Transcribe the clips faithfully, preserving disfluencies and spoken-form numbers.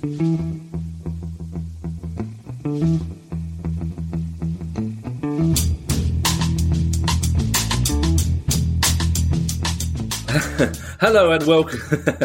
Hello and welcome.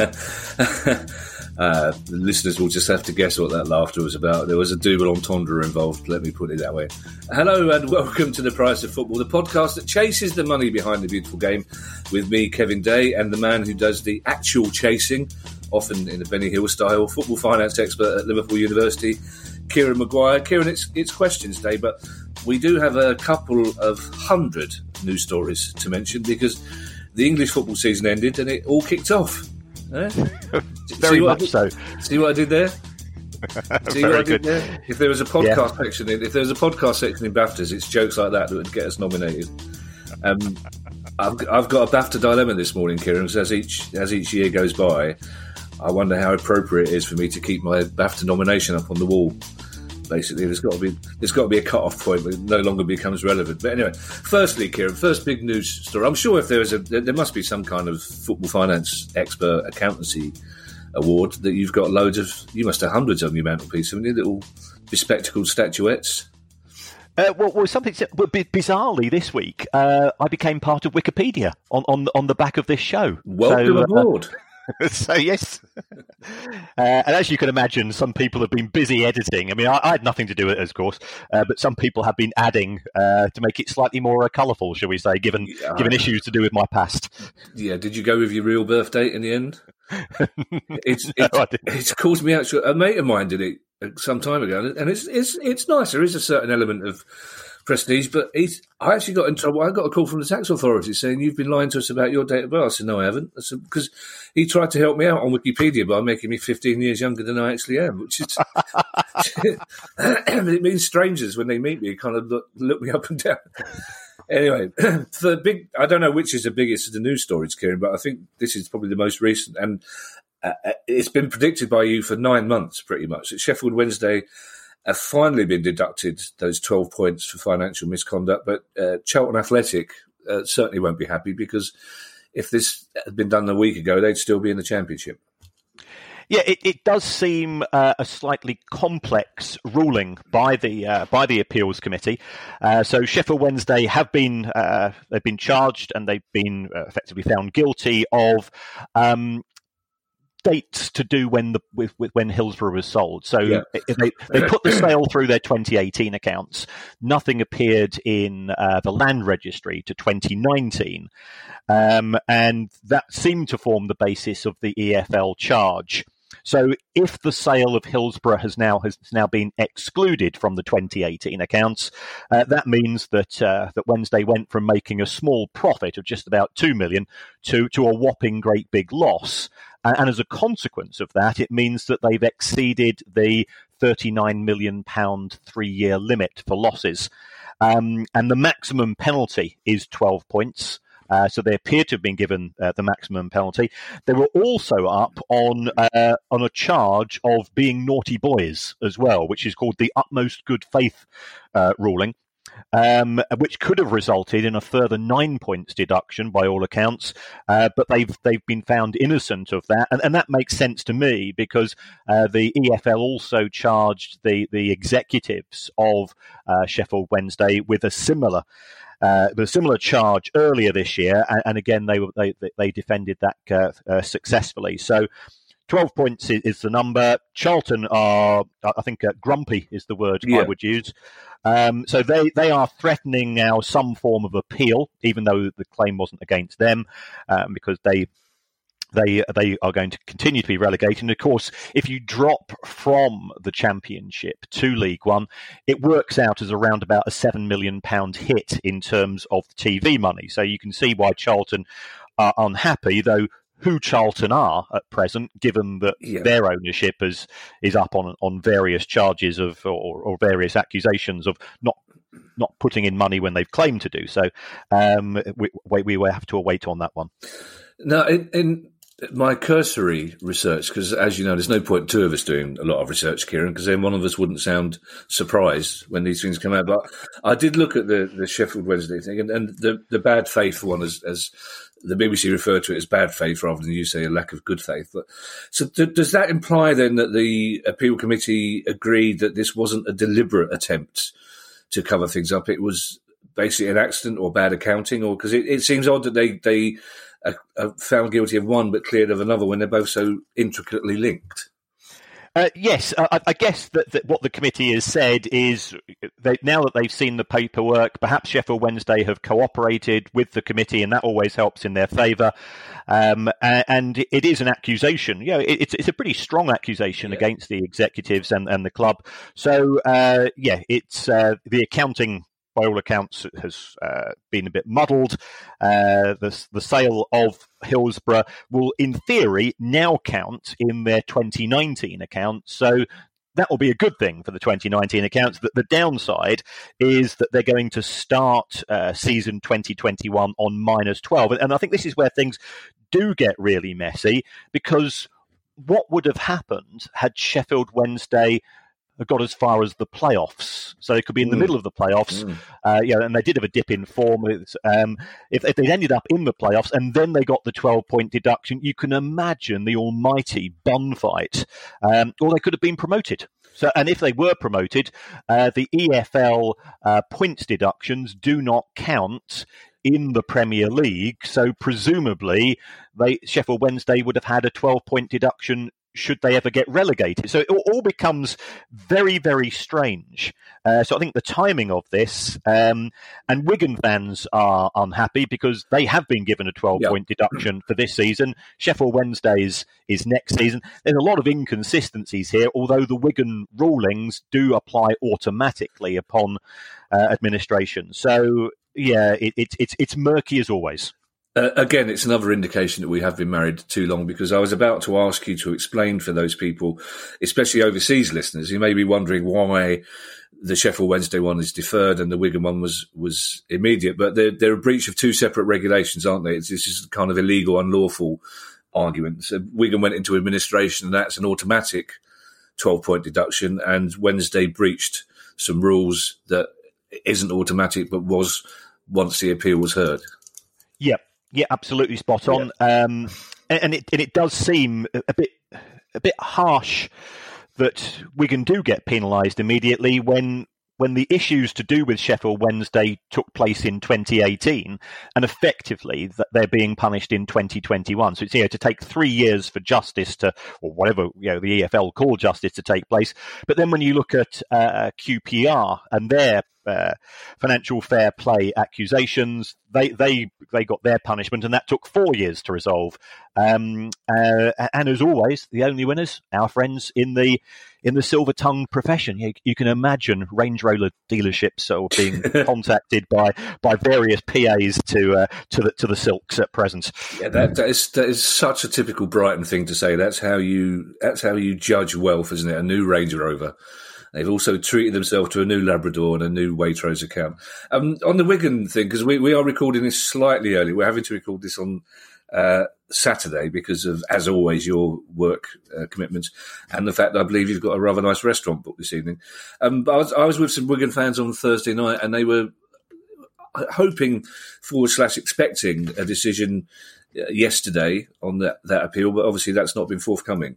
uh, the listeners will just have to guess what that laughter was about. There was a double entendre involved, let me put it that way. Hello and welcome to The Price of Football, the podcast that chases the money behind the beautiful game, with me, Kevin Day, and the man who does the actual chasing, often in a Benny Hill style, football finance expert at Liverpool University, Kieran Maguire. Kieran, it's, it's questions day, but we do have a couple of hundred news stories to mention because the English football season ended and it all kicked off. Eh? Very much did, so. See what I did there? See Very what I good. did there? If there was a podcast yeah. section, in, if there was a podcast section in BAFTAs, it's jokes like that that would get us nominated. Um, I've, I've got a BAFTA dilemma this morning, Kieran. So as each as each year goes by, I wonder how appropriate it is for me to keep my BAFTA nomination up on the wall. Basically, there's got to be there's got to be a cut-off point where it no longer becomes relevant. But anyway, firstly, Kieran, first big news story. I'm sure if there is a there must be some kind of football finance expert accountancy award that you've got loads of. You must have hundreds on your mantelpiece, haven't you? Little bespectacled statuettes. Uh, well, well, something well, bizarrely this week, uh, I became part of Wikipedia on on, on the back of this show. Welcome so, aboard. Uh, So, yes. uh, and as you can imagine, some people have been busy editing. I mean, I, I had nothing to do with it, of course, uh, but some people have been adding uh, to make it slightly more uh, colourful, shall we say, given yeah. given issues to do with my past. Yeah, did you go with your real birth date in the end? It's it's, no, it's caused me actually. A mate of mine did it some time ago, and it's it's it's nice. There is a certain element of prestige, but he's, I actually got in trouble. I got a call from the tax authorities saying, you've been lying to us about your date of birth. I said, no, I haven't. I said, because he tried to help me out on Wikipedia by making me fifteen years younger than I actually am, which is, it means strangers, when they meet me, kind of look, look me up and down. Anyway, the big, I don't know which is the biggest of the news stories, Kieran, but I think this is probably the most recent. And uh, it's been predicted by you for nine months, pretty much. At Sheffield Wednesday have finally been deducted those twelve points for financial misconduct, but uh, Charlton Athletic uh, certainly won't be happy, because if this had been done a week ago, they'd still be in the Championship. Yeah, it, it does seem uh, a slightly complex ruling by the uh, by the appeals committee. Uh, so Sheffield Wednesday have been uh, they've been charged and they've been uh, effectively found guilty of Um, dates to do when the with, with when Hillsborough was sold. So yeah. they they put the sale through their twenty eighteen accounts. Nothing appeared in uh, the land registry to twenty nineteen, um, and that seemed to form the basis of the E F L charge. So if the sale of Hillsborough has now has now been excluded from the twenty eighteen accounts, uh, that means that uh, that Wednesday went from making a small profit of just about two million to to a whopping great big loss. Uh, and as a consequence of that, it means that they've exceeded the thirty-nine million pounds three-year limit for losses. Um, and the maximum penalty is twelve points. Uh, so they appear to have been given uh, the maximum penalty. They were also up on uh, on a charge of being naughty boys as well, which is called the utmost good faith uh, ruling, um, which could have resulted in a further nine points deduction by all accounts. Uh, but they've they've been found innocent of that, and, and that makes sense to me, because uh, the E F L also charged the the executives of uh, Sheffield Wednesday with a similar. Uh, a similar charge earlier this year, and, and again they were they they defended that uh, uh, successfully. So, twelve points is, is the number. Charlton are, I think, uh, grumpy is the word yeah. I would use. Um, so they they are threatening now some form of appeal, even though the claim wasn't against them, um, because they. They they are going to continue to be relegated. And of course, if you drop from the Championship to League One, it works out as around about a seven million pounds hit in terms of T V money. So you can see why Charlton are unhappy, though who Charlton are at present, given that yeah. their ownership is is up on on various charges of or, or various accusations of not not putting in money when they've claimed to do so. Um, we, we will have to await on that one. Now, in, in my cursory research, because as you know, there's no point two of us doing a lot of research, Kieran, because then one of us wouldn't sound surprised when these things come out. But I did look at the, the Sheffield Wednesday thing, and, and the, the bad faith one has, has the B B C referred to it as bad faith rather than you say a lack of good faith. But, so th- does that imply then that the appeal committee agreed that this wasn't a deliberate attempt to cover things up? It was basically an accident or bad accounting, or because it, it seems odd that they they are, are found guilty of one but cleared of another when they're both so intricately linked. Uh, yes, I, I guess that, that what the committee has said is they, now that they've seen the paperwork, perhaps Sheffield Wednesday have cooperated with the committee, and that always helps in their favour. Um, and it is an accusation. You know, it, it's, it's a pretty strong accusation yeah. against the executives and, and the club. So, uh, yeah, it's uh, the accounting, by all accounts, has uh, been a bit muddled. Uh, the, the sale of Hillsborough will, in theory, now count in their twenty nineteen accounts. So that will be a good thing for the twenty nineteen accounts. The, the downside is that they're going to start uh, season twenty twenty-one on minus twelve. And I think this is where things do get really messy, because what would have happened had Sheffield Wednesday got as far as the playoffs, so they could be in the mm. middle of the playoffs. Mm. Uh, yeah, and they did have a dip in form. Um, if, if they'd ended up in the playoffs and then they got the twelve-point deduction, you can imagine the almighty bun fight. Um, or they could have been promoted. So, and if they were promoted, uh, the E F L uh, points deductions do not count in the Premier League. So presumably, they Sheffield Wednesday would have had a twelve-point deduction should they ever get relegated. So it all becomes very, very strange. Uh, so I think the timing of this, um, and Wigan fans are unhappy because they have been given a twelve-point yep. deduction for this season. Sheffield Wednesday's is next season. There's a lot of inconsistencies here, although the Wigan rulings do apply automatically upon uh, administration. So, yeah, it, it, it's it's murky as always. Uh, again, it's another indication that we have been married too long, because I was about to ask you to explain for those people, especially overseas listeners, who may be wondering why the Sheffield Wednesday one is deferred and the Wigan one was, was immediate. But they're, they're a breach of two separate regulations, aren't they? It's, this is kind of illegal, unlawful argument. So Wigan went into administration, and that's an automatic twelve-point deduction, and Wednesday breached some rules that isn't automatic but was once the appeal was heard. Yep. Yeah, absolutely spot on. Yeah. Um, and, and it and it does seem a bit a bit harsh that Wigan do get penalised immediately when when the issues to do with Sheffield Wednesday took place in twenty eighteen, and effectively that they're being punished in twenty twenty-one. So it's, you know, to take three years for justice to, or whatever, you know, the E F L call justice to take place. But then when you look at uh, Q P R and their Uh, financial fair play accusations, they they they got their punishment, and that took four years to resolve. Um, uh, and as always, the only winners, our friends in the in the silver tongue profession. You, you can imagine Range Rover dealerships are being contacted by by various P As to uh, to the to the silks at present. Yeah, that, that is that is such a typical Brighton thing to say. That's how you that's how you judge wealth, isn't it? A new Range Rover. They've also treated themselves to a new Labrador and a new Waitrose account. Um, on the Wigan thing, because we, we are recording this slightly early. We're having to record this on uh, Saturday because of, as always, your work uh, commitments and the fact that I believe you've got a rather nice restaurant booked this evening. Um, but I was, I was with some Wigan fans on Thursday night, and they were hoping forward slash expecting a decision yesterday on that, that appeal, but obviously that's not been forthcoming.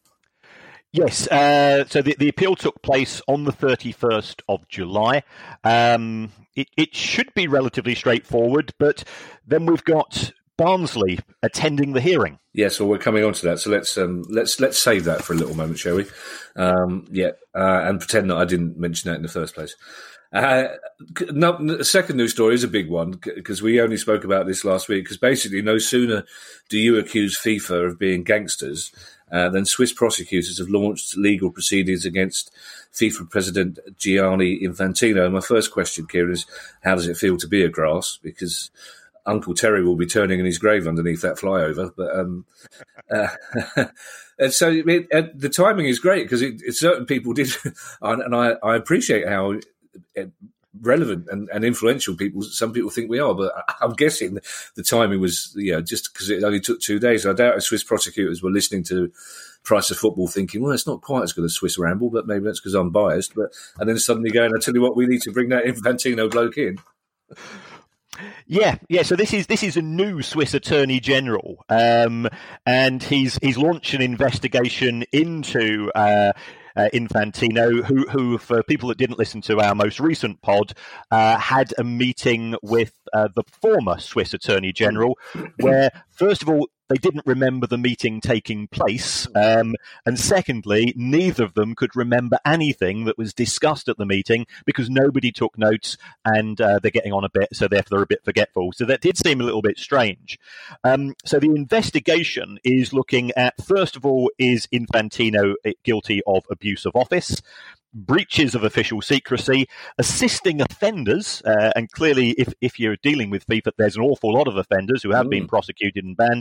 Yes, uh, so the, the appeal took place on the thirty-first of July. Um, it, it should be relatively straightforward, but then we've got Barnsley attending the hearing. Yes, well, we're coming on to that, so let's um, let's let's save that for a little moment, shall we? Um, yeah, uh, and pretend that I didn't mention that in the first place. Uh, no, the second news story is a big one, because we only spoke about this last week, because basically no sooner do you accuse FIFA of being gangsters uh, than Swiss prosecutors have launched legal proceedings against FIFA President Gianni Infantino. And my first question, Kieran, is how does it feel to be a grass? Because Uncle Terry will be turning in his grave underneath that flyover. But um, uh, and so it, uh, the timing is great, because it, it, certain people did, and I, I appreciate how relevant and, and influential people some people think we are, but I'm guessing the timing was, you know, just because it only took two days. I doubt if Swiss prosecutors were listening to Price of Football thinking, well, it's not quite as good as Swiss Ramble, but maybe that's because I'm biased. But and then suddenly going, I tell you what, we need to bring that Infantino bloke in. Yeah, yeah. So this is this is a new Swiss Attorney General, um, and he's he's launched an investigation into uh, uh, Infantino, who who for people that didn't listen to our most recent pod, uh, had a meeting with uh, the former Swiss Attorney General, where first of all, they didn't remember the meeting taking place. Um, and secondly, neither of them could remember anything that was discussed at the meeting because nobody took notes and uh, they're getting on a bit, so therefore they're a bit forgetful. So that did seem a little bit strange. Um, so the investigation is looking at, first of all, is Infantino guilty of abuse of office? Breaches of official secrecy, assisting offenders, uh, and clearly if, if you're dealing with FIFA, there's an awful lot of offenders who have mm. been prosecuted and banned,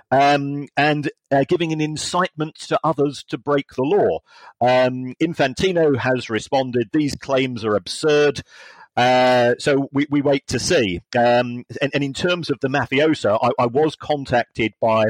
um, and uh, giving an incitement to others to break the law. Um, Infantino has responded, these claims are absurd. Uh, so we, we wait to see. Um, and, and in terms of the mafioso, I, I was contacted by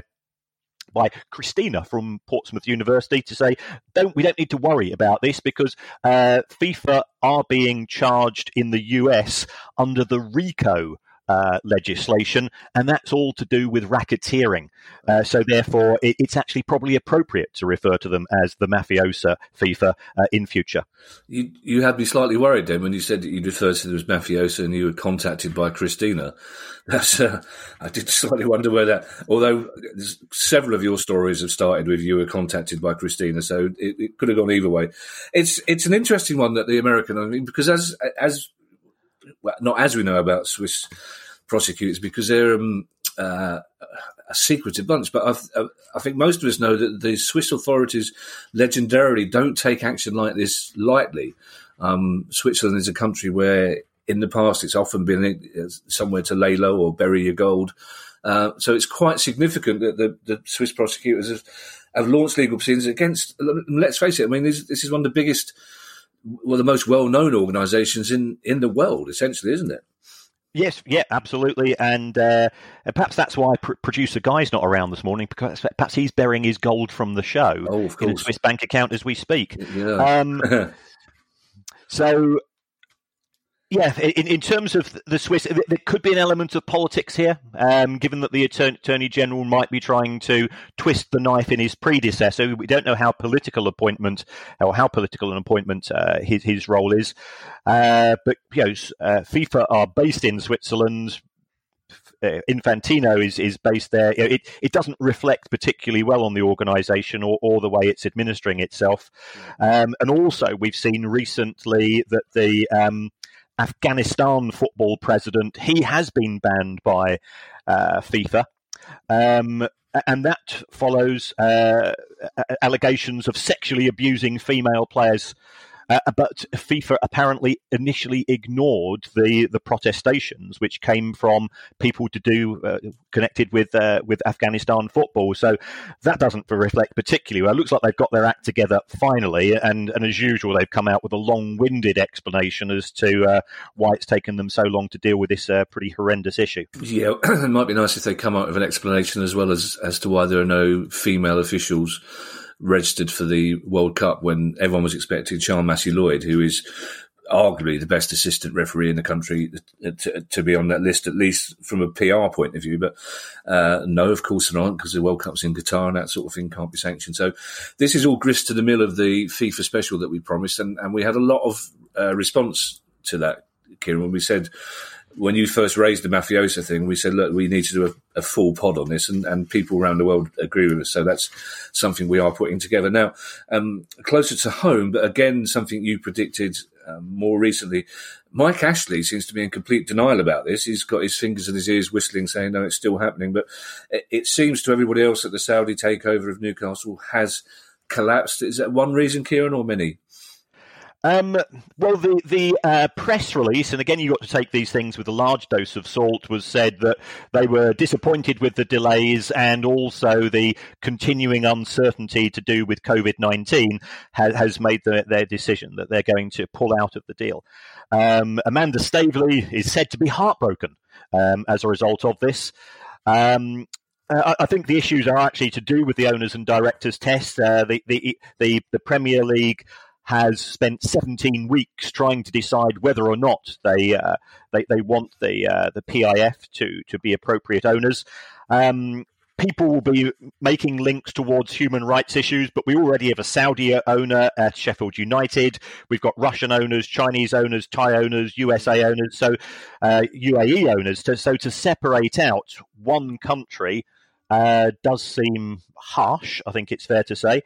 by Christina from Portsmouth University to say, don't we don't need to worry about this because uh, FIFA are being charged in the U S under the RICO uh, legislation, and that's all to do with racketeering. Uh, so therefore, it, it's actually probably appropriate to refer to them as the mafiosa FIFA uh, in future. You, you had me slightly worried then when you said that you'd referred to them as mafiosa and you were contacted by Christina. That's, uh, I did slightly wonder where that, although several of your stories have started with you were contacted by Christina, so it, it could have gone either way. It's it's an interesting one that the American, I mean, because as, as well, not as we know about Swiss prosecutors, because they're um, uh, a secretive bunch, but I've, I think most of us know that the Swiss authorities legendarily don't take action like this lightly. Um, Switzerland is a country where in the past it's often been somewhere to lay low or bury your gold. Uh, so it's quite significant that the, the Swiss prosecutors have, have launched legal proceedings against, let's face it, I mean, this, this is one of the biggest, well, the most well-known organisations in, in the world, essentially, isn't it? Yes, yeah, absolutely, and uh, perhaps that's why pr- producer Guy's not around this morning, because perhaps he's burying his gold from the show oh, of course. in a Swiss bank account as we speak. Yeah. Um, so, yeah, in, in terms of the Swiss, there could be an element of politics here, um, given that the Attorney, Attorney General might be trying to twist the knife in his predecessor. We don't know how political appointment or how political an appointment uh, his his role is, uh, but you know, uh, FIFA are based in Switzerland. Uh, Infantino is, is based there. It it doesn't reflect particularly well on the organisation or, or the way it's administering itself. Um, and also, we've seen recently that the um, Afghanistan football president, he has been banned by uh, FIFA. Um, and that follows uh, allegations of sexually abusing female players. Uh, but FIFA apparently initially ignored the, the protestations, which came from people to do uh, connected with uh, with Afghanistan football. So that doesn't reflect particularly well. It looks like they've got their act together finally, and, and as usual, they've come out with a long-winded explanation as to uh, why it's taken them so long to deal with this uh, pretty horrendous issue. Yeah, it might be nice if they come out with an explanation as well as as to why there are no female officials registered for the World Cup when everyone was expecting Charles Massey-Lloyd, who is arguably the best assistant referee in the country, to, to be on that list, at least from a P R point of view. But uh, no, of course there aren't, because the World Cup's in Qatar and that sort of thing can't be sanctioned. So this is all grist to the mill of the FIFA special that we promised, and, and we had a lot of uh, response to that, Kieran, when we said, when you first raised the mafiosa thing, we said, look, we need to do a, a full pod on this, and, and people around the world agree with us. So that's something we are putting together. Now, um, closer to home, but again, something you predicted um, more recently, Mike Ashley seems to be in complete denial about this. He's got his fingers in his ears whistling, saying, no, it's still happening. But it, it seems to everybody else that the Saudi takeover of Newcastle has collapsed. Is that one reason, Kieran, or many? Um, well, the the uh, press release, and again, you've got to take these things with a large dose of salt, was said that they were disappointed with the delays and also the continuing uncertainty to do with COVID nineteen has, has made the, their decision that they're going to pull out of the deal. Um, Amanda Staveley is said to be heartbroken um, as a result of this. Um, Uh, I think the issues are actually to do with the owners and directors test. Uh, the, the the the Premier League has spent seventeen weeks trying to decide whether or not they uh, they, they want the uh, the P I F to to be appropriate owners. Um, People will be making links towards human rights issues, but we already have a Saudi owner at Sheffield United. We've got Russian owners, Chinese owners, Thai owners, U S A owners, so uh, U A E owners. To, so to separate out one country uh, does seem harsh, I think it's fair to say.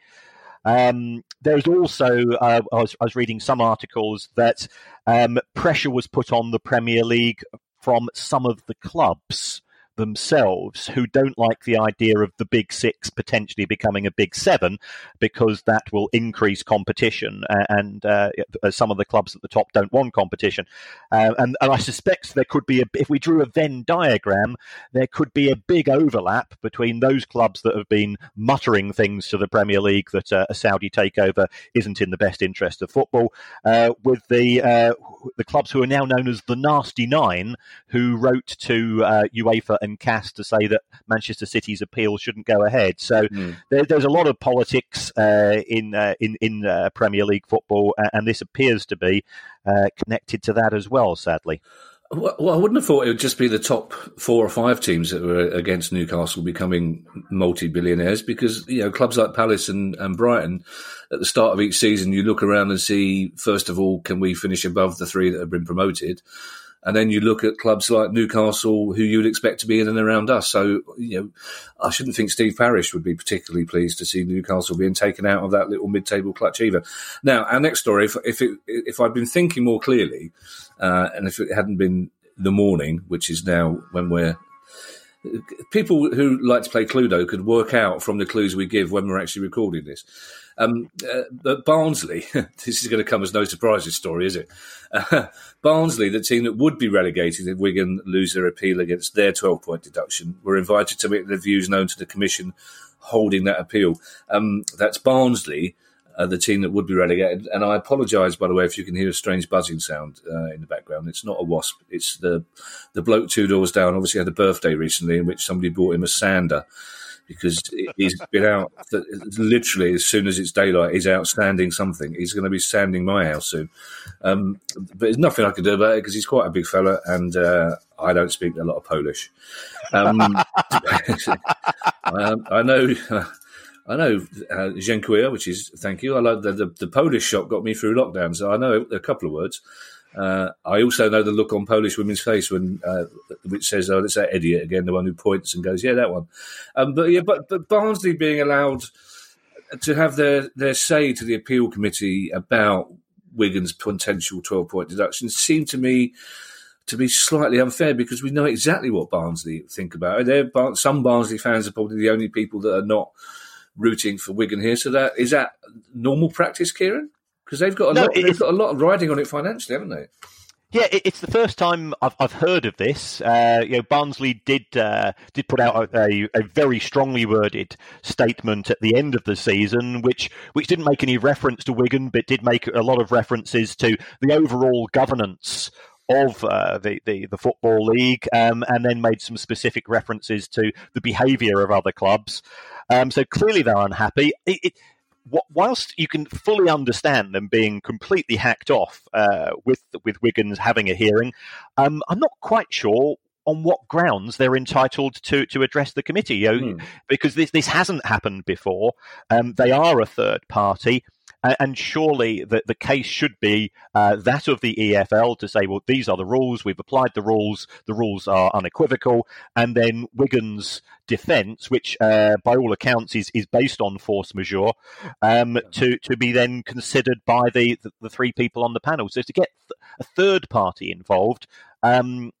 Um, there's also, uh, I, was, I was reading some articles that um, pressure was put on the Premier League from some of the clubs themselves who don't like the idea of the big six potentially becoming a big seven, because that will increase competition, and uh, some of the clubs at the top don't want competition. Uh, and, and I suspect there could be, a, if we drew a Venn diagram, there could be a big overlap between those clubs that have been muttering things to the Premier League that uh, a Saudi takeover isn't in the best interest of football, uh, with the uh, the clubs who are now known as the Nasty Nine, who wrote to uh, UEFA and C A S to say that Manchester City's appeal shouldn't go ahead. So mm. there, there's a lot of politics uh, in uh, in in uh, Premier League football, and this appears to be uh, connected to that as well, sadly. Well, I wouldn't have thought it would just be the top four or five teams that were against Newcastle becoming multi-billionaires, because, you know, clubs like Palace and, and Brighton, at the start of each season, you look around and see, first of all, can we finish above the three that have been promoted? And then you look at clubs like Newcastle, who you'd expect to be in and around us. So, you know, I shouldn't think Steve Parish would be particularly pleased to see Newcastle being taken out of that little mid-table clutch either. Now, our next story, if if, it, if I'd been thinking more clearly, uh, and if it hadn't been the morning, which is now when we're... People who like to play Cluedo could work out from the clues we give when we're actually recording this. Um, uh, but Barnsley, this is going to come as no surprise, this story, is it? Uh, Barnsley, the team that would be relegated if Wigan lose their appeal against their twelve-point deduction, were invited to make their views known to the Commission holding that appeal. Um, that's Barnsley, uh, the team that would be relegated. And I apologise, by the way, if you can hear a strange buzzing sound uh, in the background. It's not a wasp. It's the the bloke two doors down, obviously had a birthday recently in which somebody bought him a sander, because he's been out, literally, as soon as it's daylight, he's out sanding something. He's going to be sanding my house soon. Um, but there's nothing I can do about it, because he's quite a big fella, and uh, I don't speak a lot of Polish. Um, I, I know... Uh, I know uh, dziękuję, which is thank you. I love the, the, the Polish shop got me through lockdown, so I know a couple of words. Uh, I also know the look on Polish women's face when uh, which says, "Oh, that's that idiot again," the one who points and goes, "Yeah, that one." Um, but yeah, but, but Barnsley being allowed to have their, their say to the appeal committee about Wigan's potential twelve-point deduction seemed to me to be slightly unfair, because we know exactly what Barnsley think about it. They're, some Barnsley fans are probably the only people that are not rooting for Wigan here. So that is that normal practice, Kieran? Because they've got a no, lot. They've got a lot of riding on it financially, haven't they? Yeah, it's the first time I've, I've heard of this. Uh, you know, Barnsley did uh, did put out a, a very strongly worded statement at the end of the season, which which didn't make any reference to Wigan, but did make a lot of references to the overall governance of uh, the, the, the Football League, um, and then made some specific references to the behaviour of other clubs. Um, so clearly they're unhappy. It, it, whilst you can fully understand them being completely hacked off uh, with with Wigan having a hearing, um, I'm not quite sure on what grounds they're entitled to, to address the committee, you know, mm. because this, this hasn't happened before. Um, they are a third party. And surely the, the case should be uh, that of the E F L to say, well, these are the rules, we've applied the rules, the rules are unequivocal, and then Wigan's defence, which uh, by all accounts is, is based on force majeure, um, to, to be then considered by the, the, the three people on the panel. So to get a third party involved um,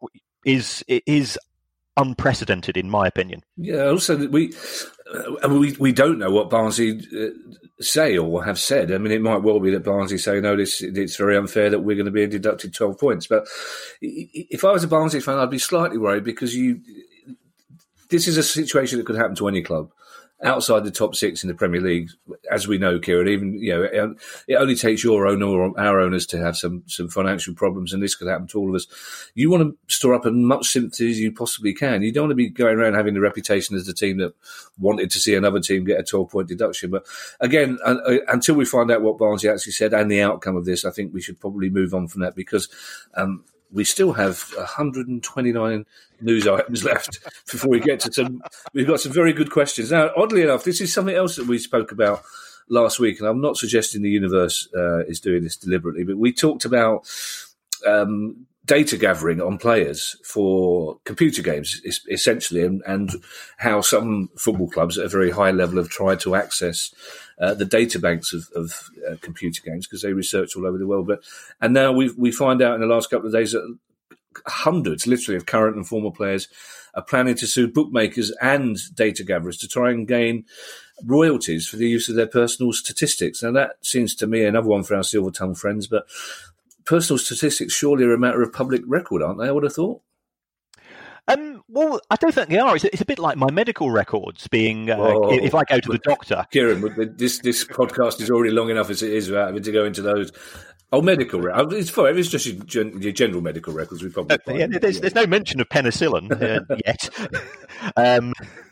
is is unprecedented, in my opinion. Yeah, also we uh, we we don't know what Barnsley uh, say or have said. I mean, it might well be that Barnsley say, no, this it's very unfair that we're going to be deducted twelve points. But if I was a Barnsley fan, I'd be slightly worried, because you this is a situation that could happen to any club. outside the top six in the Premier League, as we know, Kieran, even, you know, it, it only takes your owner or our owners to have some, some financial problems, and this could happen to all of us. You want to store up as much sympathy as you possibly can. You don't want to be going around having the reputation as the team that wanted to see another team get a twelve-point deduction. But again, uh, uh, until we find out what Barnsley actually said and the outcome of this, I think we should probably move on from that, because um, we still have one hundred twenty-nine news items left before we get to some. We've got some very good questions. Now, oddly enough, this is something else that we spoke about last week, and I'm not suggesting the universe uh, is doing this deliberately, but we talked about um, data gathering on players for computer games, essentially, and, and how some football clubs at a very high level have tried to access uh, the data banks of, of uh, computer games, because they research all over the world. But and now we we find out in the last couple of days that hundreds, literally, of current and former players are planning to sue bookmakers and data gatherers to try and gain royalties for the use of their personal statistics. Now, that seems to me another one for our silver tongue friends, but personal statistics surely are a matter of public record, aren't they? I would have thought. Um, well, I don't think they are. It's a, it's a bit like my medical records being, uh, Whoa. if I go to the doctor. Kieran, this this podcast is already long enough as it is without having to go into those. Oh, medical records. It's fine. It's just your, your general medical records. We probably. Uh, yeah, there's, there's no mention of penicillin uh, yet. um,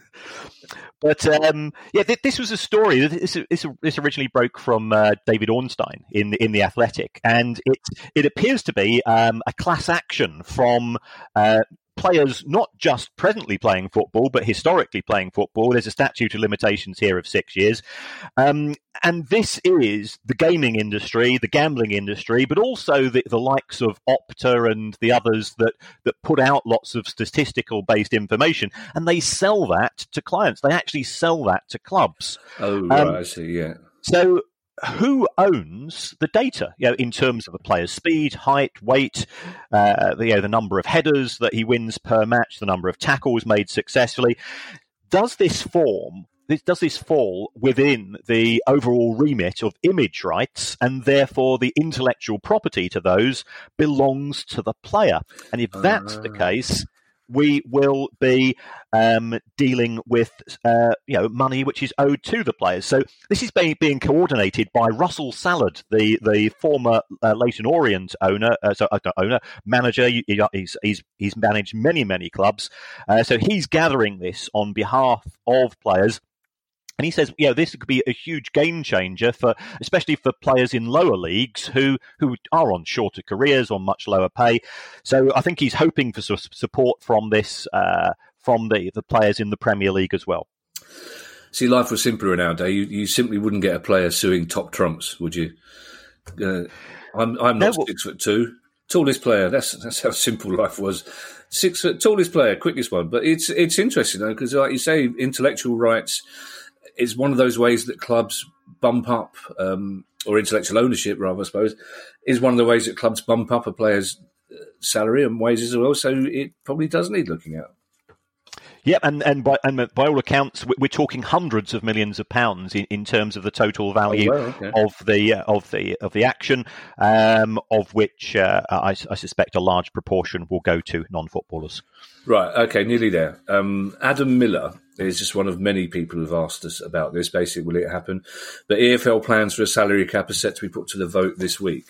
But um, yeah, th- this was a story. This, this, this originally broke from uh, David Ornstein in in the Athletic, and it it appears to be um, a class action from uh, players not just presently playing football, but historically playing football. There's a statute of limitations here of six years. Um, and this is the gaming industry, the gambling industry, but also the, the likes of Opta and the others that, that put out lots of statistical-based information, and they sell that to clients. They actually sell that to clubs. Oh, right, um, I see, yeah. So who owns the data, you know, in terms of a player's speed, height, weight, uh, the, you know, the number of headers that he wins per match, the number of tackles made successfully? Does this form, does this fall within the overall remit of image rights, and therefore the intellectual property to those belongs to the player? And if that's uh... the case, we will be um, dealing with uh, you know, money which is owed to the players. So this is being, being coordinated by Russell Sallard, the the former uh, Leyton Orient owner, uh, so uh, owner manager. He, he's he's he's managed many many clubs. Uh, so he's gathering this on behalf of players. And he says, you know, this could be a huge game changer for, especially for players in lower leagues who, who are on shorter careers, on much lower pay. So I think he's hoping for sort of support from this, uh, from the, the players in the Premier League as well. See, life was simpler in our day. You, you simply wouldn't get a player suing top trumps, would you? Uh, I'm, I'm not no, well, six foot two. Tallest player. That's that's how simple life was. Six foot, tallest player, quickest one. But it's it's interesting though, because like you say, intellectual rights is one of those ways that clubs bump up, um, or intellectual ownership, rather, I suppose, is one of the ways that clubs bump up a player's salary and wages as well. So it probably does need looking at. Yeah, and and by and by all accounts, we're talking hundreds of millions of pounds in, in terms of the total value oh, well, okay. of the uh, of the of the action, um, of which uh, I, I suspect a large proportion will go to non-footballers. Right. Okay. Nearly there. Um, Adam Miller is just one of many people who've asked us about this. Basically, will it happen? The E F L plans for a salary cap are set to be put to the vote this week.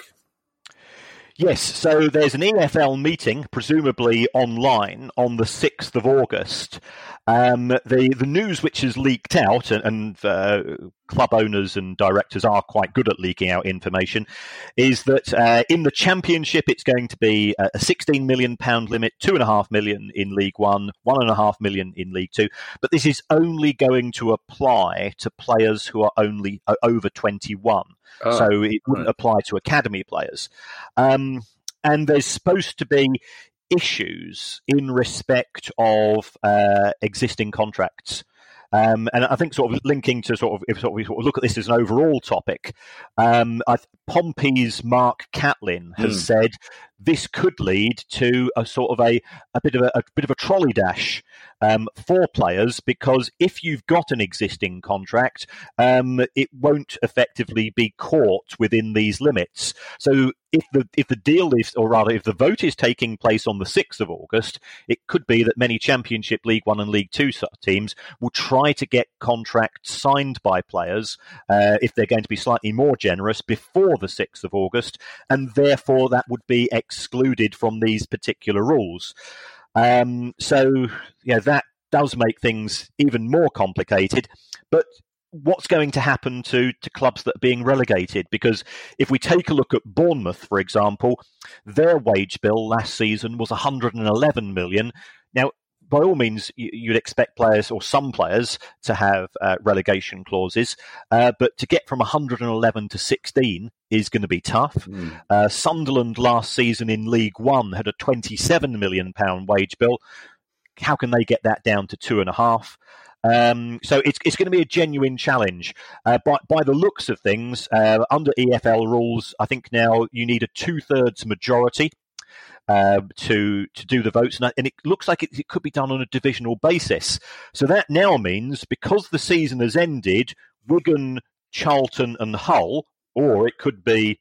Yes, so there's an E F L meeting, presumably online, on the sixth of August. Um, the, the news which has leaked out, and, and uh, club owners and directors are quite good at leaking out information, is that uh, in the Championship it's going to be a sixteen million pounds limit, two point five million in League One, one point five million in League Two. But this is only going to apply to players who are only uh, over twenty-one. Oh, so it wouldn't right. apply to academy players. Um, and there's supposed to be issues in respect of uh, existing contracts. Um, and I think sort of linking to sort of, if sort of we sort of look at this as an overall topic, um, I, Pompey's Mark Catlin has mm. said this could lead to a sort of a, a bit of a, a bit of a trolley dash um, for players, because if you've got an existing contract, um, it won't effectively be caught within these limits. So if the if the deal is, or rather if the vote is taking place on the sixth of August, it could be that many Championship, League One and League Two teams will try to get contracts signed by players uh, if they're going to be slightly more generous before the sixth of August, and therefore that would be excluded from these particular rules. Um, so, yeah, that does make things even more complicated. But what's going to happen to, to clubs that are being relegated? Because if we take a look at Bournemouth, for example, their wage bill last season was one hundred eleven million. Now, by all means, you'd expect players, or some players, to have uh, relegation clauses, uh, but to get from one hundred eleven to sixteen is going to be tough. Mm. Uh, Sunderland last season in League One had a twenty-seven million pounds wage bill. How can they get that down to two and a half? Um, so it's it's going to be a genuine challenge. Uh, by, by the looks of things, uh, under E F L rules, I think now you need a two-thirds majority Uh, to to do the votes, and, and it looks like it, it could be done on a divisional basis. So that now means, because the season has ended, Wigan, Charlton and Hull, or it could be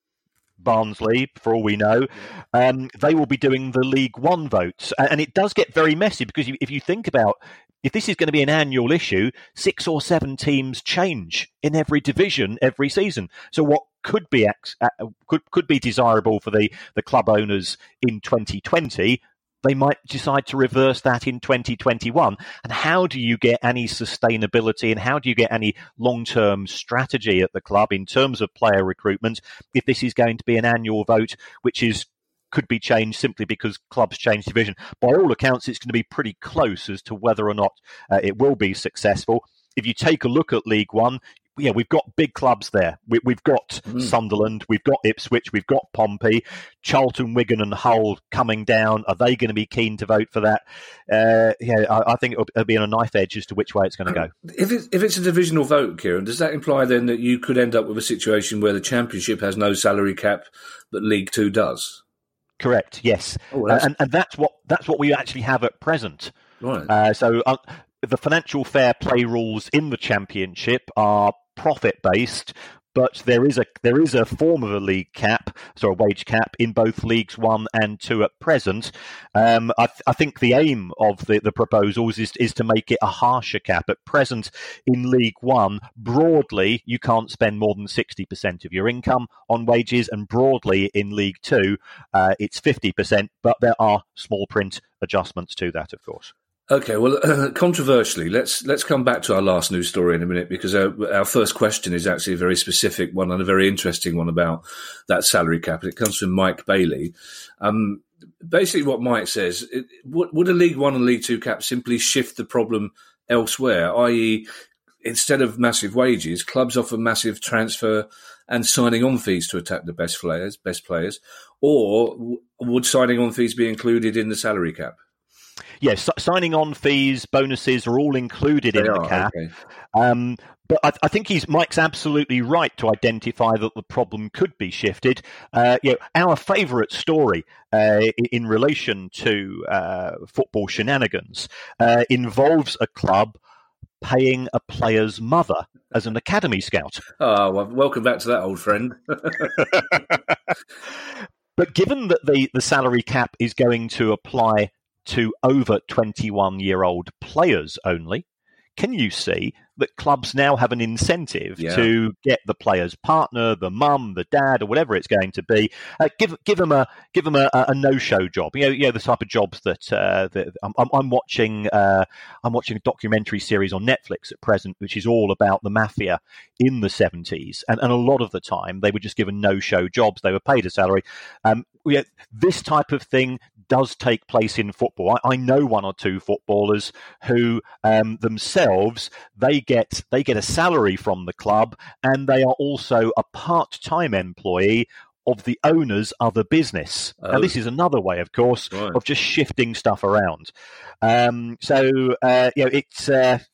Barnsley, for all we know, um, they will be doing the League One votes. And it does get very messy, because if you think about, if this is going to be an annual issue, six or seven teams change in every division every season. So what could be could could be desirable for the, the club owners in twenty twenty, they might decide to reverse that in twenty twenty-one. And how do you get any sustainability, and how do you get any long-term strategy at the club in terms of player recruitment if this is going to be an annual vote, which is could be changed simply because clubs change division? By all accounts, it's going to be pretty close as to whether or not uh, it will be successful. If you take a look at League One, yeah, we've got big clubs there. We, we've got mm. Sunderland, we've got Ipswich, we've got Pompey, Charlton, Wigan and Hull coming down. Are they going to be keen to vote for that? Uh, yeah, I, I think it'll, it'll be on a knife edge as to which way it's going to go. If, it, if it's a divisional vote, Kieran, does that imply then that you could end up with a situation where the Championship has no salary cap, but League Two does? Correct. Yes, oh, uh, and and that's what that's what we actually have at present. Right. Uh, so uh, the financial fair play rules in the Championship are profit based, but there is a there is a form of a league cap, so a wage cap, in both Leagues One and Two at present. Um, I, th- I think the aim of the, the proposals is is to make it a harsher cap. At present, in League One, broadly, you can't spend more than sixty percent of your income on wages, and broadly in League Two, uh, it's fifty percent, but there are small print adjustments to that, of course. Okay, well, uh, controversially, let's let's come back to our last news story in a minute, because our, our first question is actually a very specific one and a very interesting one about that salary cap. It comes from Mike Bailey. Um, basically, what Mike says, it, would, would a League One and League Two cap simply shift the problem elsewhere, that is, instead of massive wages, clubs offer massive transfer and signing on fees to attack the best players, best players, or w- would signing on fees be included in the salary cap? Yes, signing on fees, bonuses are all included they in are, the cap. Okay. Um, but I, I think he's Mike's absolutely right to identify that the problem could be shifted. Uh, you know, our favourite story uh, in relation to uh, football shenanigans uh, involves a club paying a player's mother as an academy scout. Oh, well, welcome back to that, old friend. But given that the, the salary cap is going to apply to over twenty-one-year-old players only, can you see that clubs now have an incentive yeah. to get the player's partner, the mum, the dad, or whatever it's going to be, uh, give give them a give them a, a no-show job? You know, you know the type of jobs that, uh, that I'm, I'm watching. Uh, I'm watching a documentary series on Netflix at present, which is all about the mafia in the seventies, and, and a lot of the time they were just given no-show jobs. They were paid a salary. Um, we, this type of thing does take place in football. I, I know one or two footballers who um, themselves they get they get a salary from the club, and they are also a part-time employee of the owner's other business. Oh. Now, this is another way, of course, right. of just shifting stuff around. Um, so uh, you know, it's. Uh,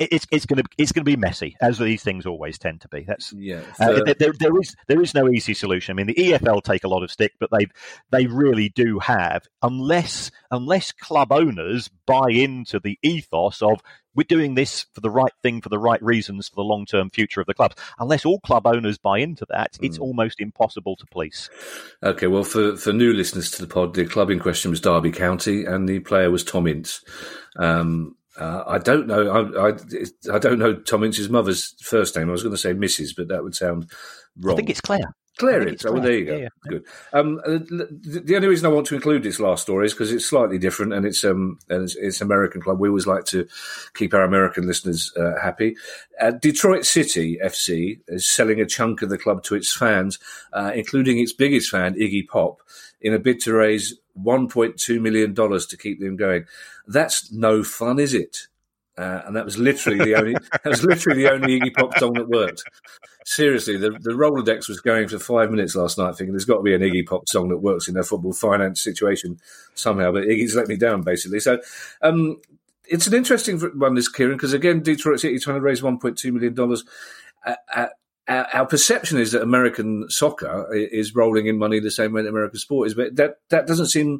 it's it's going to it's going to be messy, as these things always tend to be. That's yeah. Uh, there, there, there is there is no easy solution. I mean, the E F L take a lot of stick, but they they really do have, unless unless club owners buy into the ethos of we're doing this for the right thing, for the right reasons, for the long-term future of the clubs. Unless all club owners buy into that, it's mm. almost impossible to police. Okay, well, for, for new listeners to the pod, the club in question was Derby County, and the player was Tom Ince. Um, uh, I don't know. I, I I don't know Tom Ince's mother's first name. I was going to say Missus, but that would sound wrong. I think it's Claire. Claire is. Oh, well, there you go. Yeah, yeah. Good. Um, the, the only reason I want to include this last story is because it's slightly different, and it's um, and it's, it's American club. We always like to keep our American listeners uh, happy. Uh, Detroit City F C is selling a chunk of the club to its fans, uh, including its biggest fan, Iggy Pop, in a bid to raise one point two million dollars to keep them going. That's no fun, is it? Uh, and that was literally the only that was literally the only Iggy Pop song that worked. Seriously, the, the Rolodex was going for five minutes last night, thinking there's got to be an Iggy Pop song that works in a football finance situation somehow. But Iggy's let me down, basically. So um, it's an interesting one, this, Kieran, because again, Detroit City trying to raise one point two million dollars. Uh, uh, our perception is that American soccer is rolling in money the same way that American sport is, but that that doesn't seem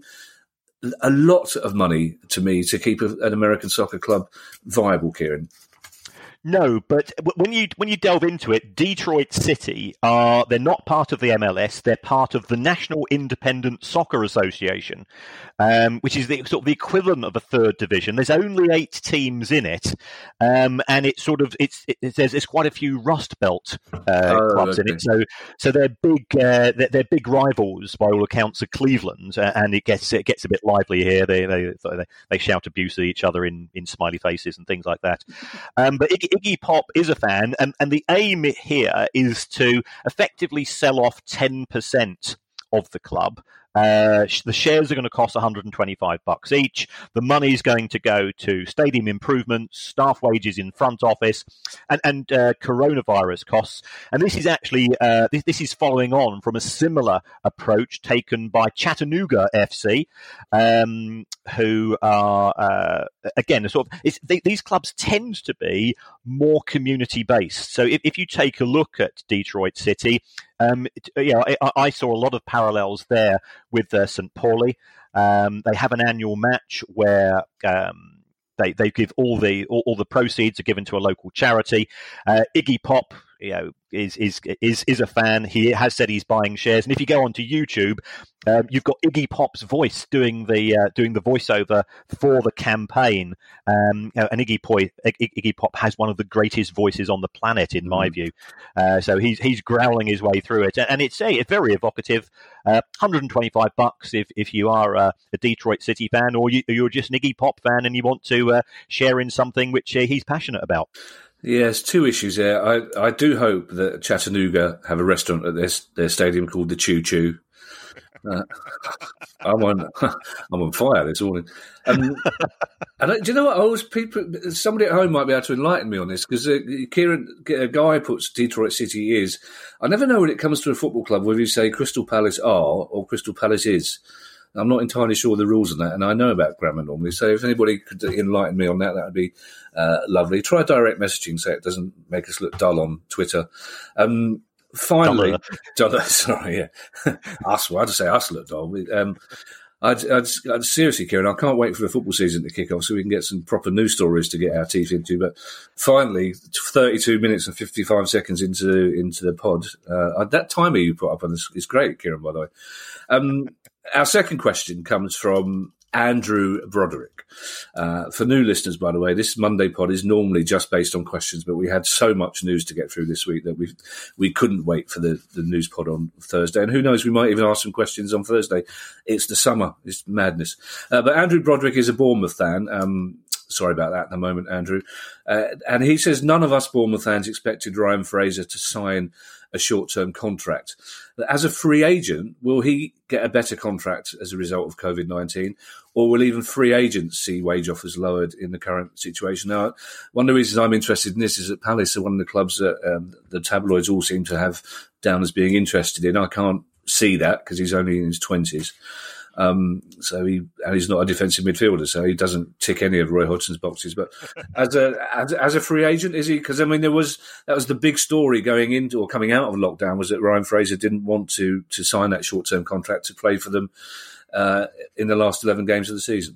a lot of money to me to keep a, an American soccer club viable, Kieran. No, but when you when you delve into it, Detroit City are they're not part of the M L S. They're part of the National Independent Soccer Association, um, which is the sort of the equivalent of a third division. There's only eight teams in it, um, and it's sort of it's it, there's, there's quite a few Rust Belt uh, oh, clubs okay. in it. So so they're big uh, they're, they're big rivals by all accounts of Cleveland, uh, and it gets it gets a bit lively here. They they they, they shout abuse at each other in, in smiley faces and things like that. Um, but it, Iggy Pop is a fan, and, and the aim here is to effectively sell off ten percent of the club. Uh, the shares are going to cost one hundred twenty-five bucks each. The money is going to go to stadium improvements, staff wages in front office, and, and uh, coronavirus costs. And this is actually uh, this, this is following on from a similar approach taken by Chattanooga F C, um, who are uh, again sort of it's, they, these clubs tend to be more community based. So if, if you take a look at Detroit City. Um, yeah, I, I saw a lot of parallels there with uh, Saint Pauli. Um, they have an annual match where um, they they give all the all, all the proceeds are given to a local charity. Uh, Iggy Pop, you know, is is is is a fan. He has said he's buying shares, and if you go onto YouTube, um, you've got Iggy Pop's voice doing the uh, doing the voiceover for the campaign. Um, and Iggy Pop, Iggy Pop has one of the greatest voices on the planet, in mm. my view. Uh, so he's he's growling his way through it, and it's a it's very evocative. Uh, one hundred twenty-five bucks if if you are a, a Detroit City fan, or you, you're just an Iggy Pop fan and you want to uh, share in something which uh, he's passionate about. Yes, two issues there. I, I do hope that Chattanooga have a restaurant at their, their stadium called the Choo Choo. Uh, I'm on I'm on fire this morning. Um, and I, do you know what? I was people. Somebody at home might be able to enlighten me on this because uh, Kieran, a guy puts Detroit City is. I never know when it comes to a football club whether you say Crystal Palace are or Crystal Palace is. I'm not entirely sure the rules on that, and I know about grammar normally. So if anybody could enlighten me on that, that would be uh, lovely. Try direct messaging so it doesn't make us look dull on Twitter. Um, finally, dollar. Sorry, yeah, us. Well, I'd say us look dull. Um, I'd, I'd, I'd seriously, Kieran, I can't wait for the football season to kick off so we can get some proper news stories to get our teeth into. But finally, thirty-two minutes and fifty-five seconds into into the pod, uh, that timer you put up on this is great, Kieran. By the way. Um, Our second question comes from Andrew Broderick. Uh, for new listeners, by the way, this Monday pod is normally just based on questions, but we had so much news to get through this week that we we couldn't wait for the, the news pod on Thursday. And who knows, we might even ask some questions on Thursday. It's the summer. It's madness. Uh, but Andrew Broderick is a Bournemouth fan. Um, sorry about that in a moment, Andrew. Uh, and he says, none of us Bournemouth fans expected Ryan Fraser to sign a short-term contract. As a free agent, will he get a better contract as a result of COVID nineteen, or will even free agents see wage offers lowered in the current situation? Now, one of the reasons I'm interested in this is that Palace are one of the clubs that um, the tabloids all seem to have down as being interested in. I can't see that because he's only in his twenties. Um, so he and he's not a defensive midfielder, so he doesn't tick any of Roy Hodgson's boxes. But as a as, as a free agent, is he? Because I mean, there was that was the big story going into or coming out of lockdown was that Ryan Fraser didn't want to to sign that short term contract to play for them uh, in the last eleven games of the season.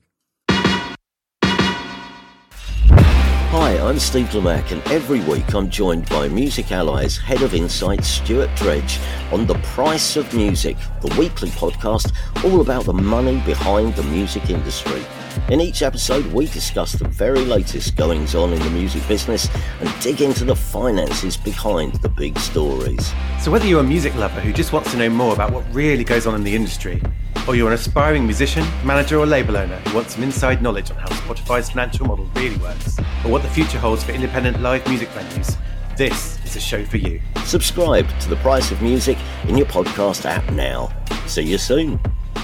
Hi, I'm Steve Lamacq, and every week I'm joined by Music Ally's Head of Insight, Stuart Dredge, on The Price of Music, the weekly podcast all about the money behind the music industry. In each episode, we discuss the very latest goings-on in the music business and dig into the finances behind the big stories. So whether you're a music lover who just wants to know more about what really goes on in the industry, or you're an aspiring musician, manager or label owner who wants some inside knowledge on how Spotify's financial model really works, or what the future holds for independent live music venues, this is a show for you. Subscribe to The Price of Music in your podcast app now. See you soon.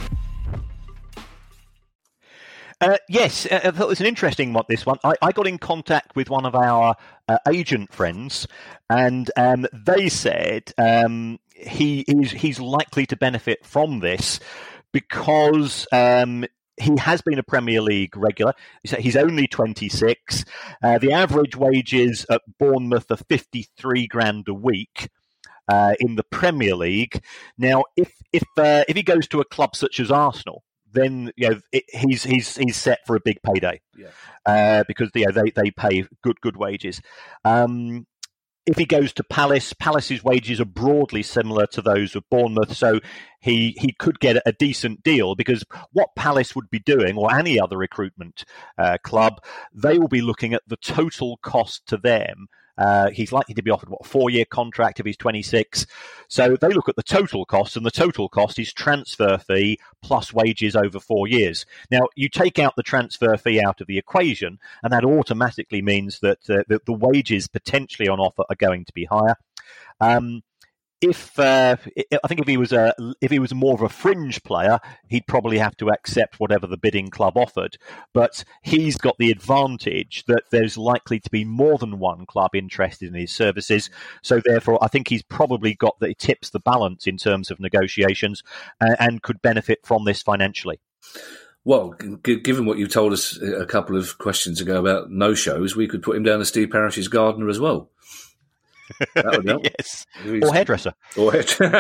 Uh, yes, uh, I thought it was an interesting one, this one. I, I got in contact with one of our uh, agent friends, and um, they said um, he is he's likely to benefit from this because um, he has been a Premier League regular. He's only twenty-six. Uh, the average wages at Bournemouth are fifty-three grand a week. Uh, in the Premier League. Now, if if uh, if he goes to a club such as Arsenal, then you know it, he's he's he's set for a big payday, yeah. uh, because you know, they they pay good good wages. Um, if he goes to Palace, Palace's wages are broadly similar to those of Bournemouth, so he he could get a decent deal, because what Palace would be doing, or any other recruitment uh, club, they will be looking at the total cost to them. Uh, he's likely to be offered, what, a four-year contract if he's twenty-six. So they look at the total cost, and the total cost is transfer fee plus wages over four years. Now, you take out the transfer fee out of the equation, and that automatically means that uh, the, the wages potentially on offer are going to be higher. Um, If uh, I think if he was a if he was more of a fringe player, he'd probably have to accept whatever the bidding club offered. But he's got the advantage that there's likely to be more than one club interested in his services. So therefore, I think he's probably got that. It tips the balance in terms of negotiations, and, and could benefit from this financially. Well, g- given what you told us a couple of questions ago about no shows, we could put him down as Steve Parish's gardener as well. That would help. Yes, or hairdresser. Or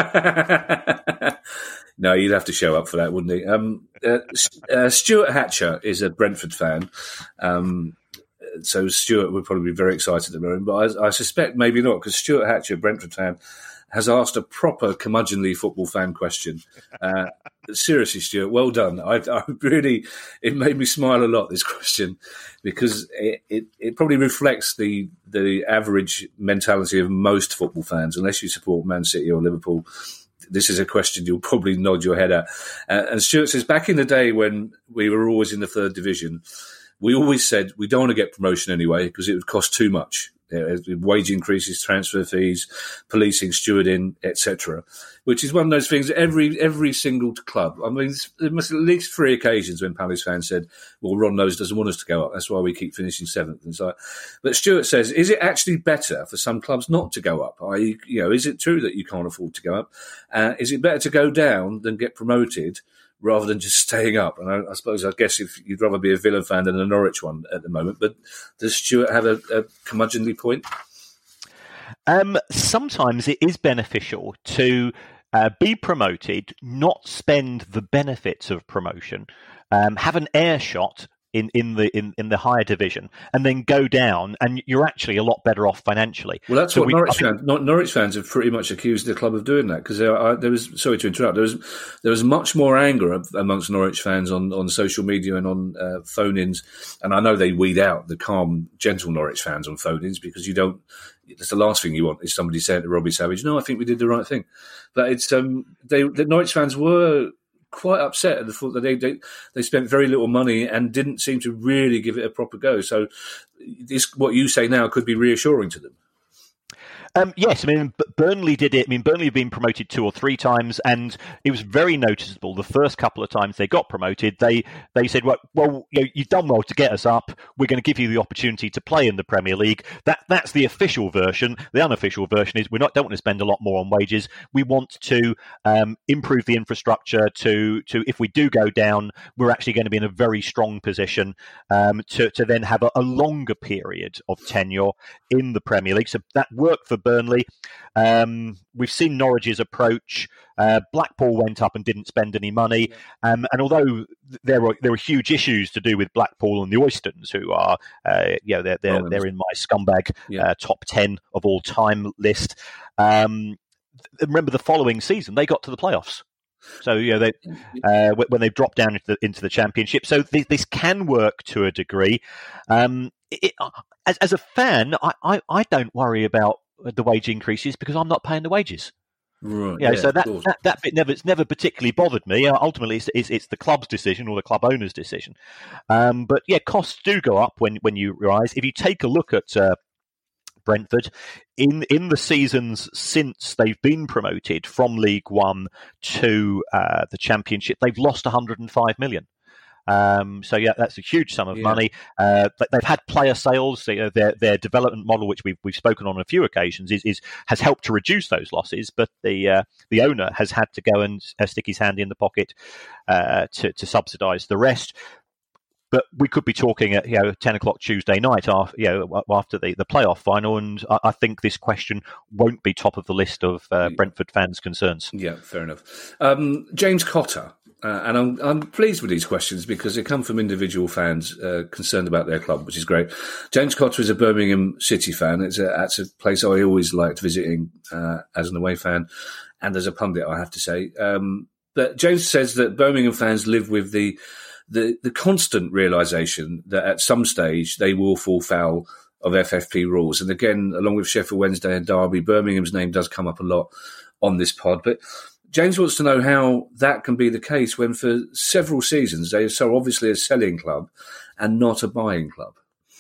hair- No, you'd have to show up for that, wouldn't he? Um, uh, uh, Stuart Hatcher is a Brentford fan, um, so Stuart would probably be very excited about him. But I, I suspect maybe not, because Stuart Hatcher, Brentford fan, has asked a proper curmudgeonly football fan question. Uh, seriously, Stuart, well done. I, I really, it made me smile a lot, this question, because it, it, it probably reflects the the average mentality of most football fans. Unless you support Man City or Liverpool, this is a question you'll probably nod your head at. Uh, and Stuart says, back in the day when we were always in the third division, we always said we don't want to get promotion anyway because it would cost too much. Uh, wage increases, transfer fees, policing, stewarding, et cetera. Which is one of those things. Every every single club. I mean, there must at least three occasions when Palace fans said, "Well, Ron Knowles doesn't want us to go up. That's why we keep finishing seventh." And so, but Stuart says, "Is it actually better for some clubs not to go up? I, you know, is it true that you can't afford to go up? Uh, is it better to go down than get promoted?" Rather than just staying up. And I, I suppose, I guess if you'd rather be a Villa fan than a Norwich one at the moment. But does Stuart have a, a curmudgeonly point? Um, sometimes it is beneficial to uh, be promoted, not spend the benefits of promotion, um, have an air shot in, in the in, in the higher division, and then go down, and you're actually a lot better off financially. Well, that's so what we, Norwich think, fans Norwich fans have pretty much accused the club of doing that, because there, there was sorry to interrupt. There was there was much more anger amongst Norwich fans on, on social media and on uh, phone-ins, and I know they weed out the calm, gentle Norwich fans on phone-ins, because you don't. That's the last thing you want is somebody saying to Robbie Savage, "No, I think we did the right thing." But it's um, they the Norwich fans were quite upset at the thought that they, they they spent very little money and didn't seem to really give it a proper go. So this, what you say now, could be reassuring to them. Um, yes, I mean, Burnley did it. I mean, Burnley have been promoted two or three times, and it was very noticeable. The first couple of times they got promoted, they they said, well, well you know, you've done well to get us up. We're going to give you the opportunity to play in the Premier League. That That's the official version. The unofficial version is we not don't want to spend a lot more on wages. We want to um, improve the infrastructure to, to, if we do go down, we're actually going to be in a very strong position um, to, to then have a, a longer period of tenure in the Premier League. So that worked for Burnley. Um, we've seen Norwich's approach. Uh, Blackpool went up and didn't spend any money. Um, and although there were there were huge issues to do with Blackpool and the Oystons, who are, uh, you know, they're they're, they're in my scumbag yeah. uh, top ten of all time list. Um, remember, the following season they got to the playoffs. So you know they uh, when they dropped down into the, into the Championship. So th- this can work to a degree. Um, it, as, as a fan, I, I, I don't worry about the wage increases because I'm not paying the wages. Right. You know, yeah, so that, that that bit never it's never particularly bothered me. Uh, ultimately, it's, it's it's the club's decision or the club owner's decision. Um, but yeah, costs do go up when when you rise. If you take a look at uh, Brentford, in in the seasons since they've been promoted from League One to uh, the Championship, they've lost one hundred five million. Um, so yeah, that's a huge sum of yeah. money. Uh, they've had player sales. You know, their their development model, which we've we've spoken on a few occasions, is, is has helped to reduce those losses. But the uh, the owner has had to go and uh, stick his hand in the pocket uh, to to subsidise the rest. But we could be talking at you know ten o'clock Tuesday night after you know after the, the playoff final, and I, I think this question won't be top of the list of uh, Brentford fans' concerns. Yeah, fair enough. Um, James Cotter. Uh, and I'm I'm pleased with these questions because they come from individual fans uh, concerned about their club, which is great. James Cotter is a Birmingham City fan. It's a, it's a place I always liked visiting uh, as an away fan and as a pundit, I have to say. Um, but James says that Birmingham fans live with the the, the constant realisation that at some stage they will fall foul of F F P rules. And again, along with Sheffield Wednesday and Derby, Birmingham's name does come up a lot on this pod. But James wants to know how that can be the case when for several seasons they are so obviously a selling club and not a buying club.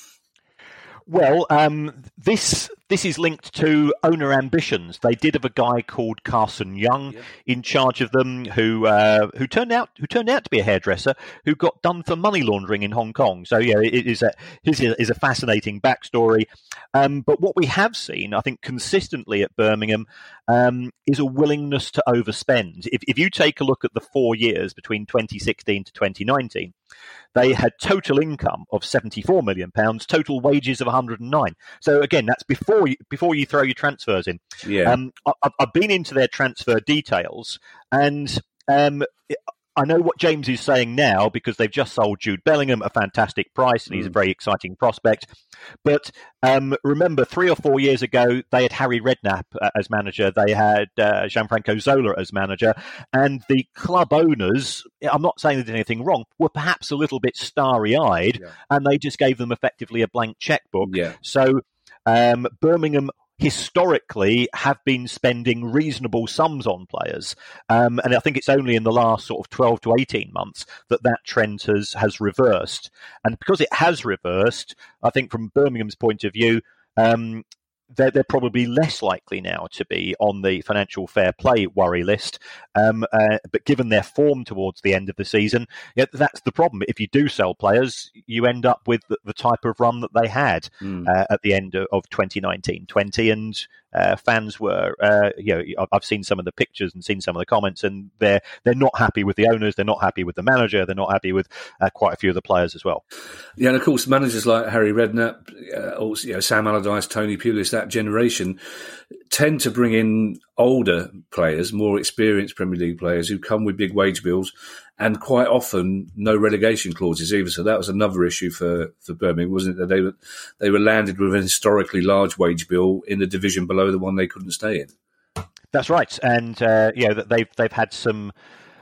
Well, um, this this is linked to owner ambitions. They did have a guy called Carson Young yeah. in charge of them, who uh, who turned out who turned out to be a hairdresser who got done for money laundering in Hong Kong. So yeah, it is a his is a fascinating backstory. Um, but what we have seen, I think, consistently at Birmingham, um, is a willingness to overspend. If, if you take a look at the four years between twenty sixteen to twenty nineteen, they had total income of seventy-four million pounds, total wages of one hundred nine. So again, that's before you, before you throw your transfers in. Yeah. Um, I, I've been into their transfer details, and um, I know what James is saying now because they've just sold Jude Bellingham at a fantastic price, and he's mm. a very exciting prospect. But um, remember, three or four years ago, they had Harry Redknapp uh, as manager. They had uh, Gianfranco Zola as manager. And the club owners, I'm not saying they did anything wrong, were perhaps a little bit starry-eyed, yeah. and they just gave them effectively a blank checkbook. Yeah. So um, Birmingham historically have been spending reasonable sums on players. Um, and I think it's only in the last sort of twelve to eighteen months that that trend has, has reversed. And because it has reversed, I think from Birmingham's point of view, um, they're, they're probably less likely now to be on the financial fair play worry list. Um, uh, but given their form towards the end of the season, yeah, that's the problem. If you do sell players, you end up with the, the type of run that they had mm. uh, at the end of, of twenty nineteen twenty. And uh, fans were, uh, you know, I've seen some of the pictures and seen some of the comments, and they're they're not happy with the owners, they're not happy with the manager, they're not happy with uh, quite a few of the players as well. Yeah, and of course, managers like Harry Redknapp, uh, also, you know, Sam Allardyce, Tony Pulis, that generation tend to bring in older players, more experienced Premier League players who come with big wage bills and quite often no relegation clauses either. So that was another issue for, for Birmingham, wasn't it? That they were, they were landed with an historically large wage bill in the division below the one they couldn't stay in. That's right. And, uh, you know, they've, they've had some...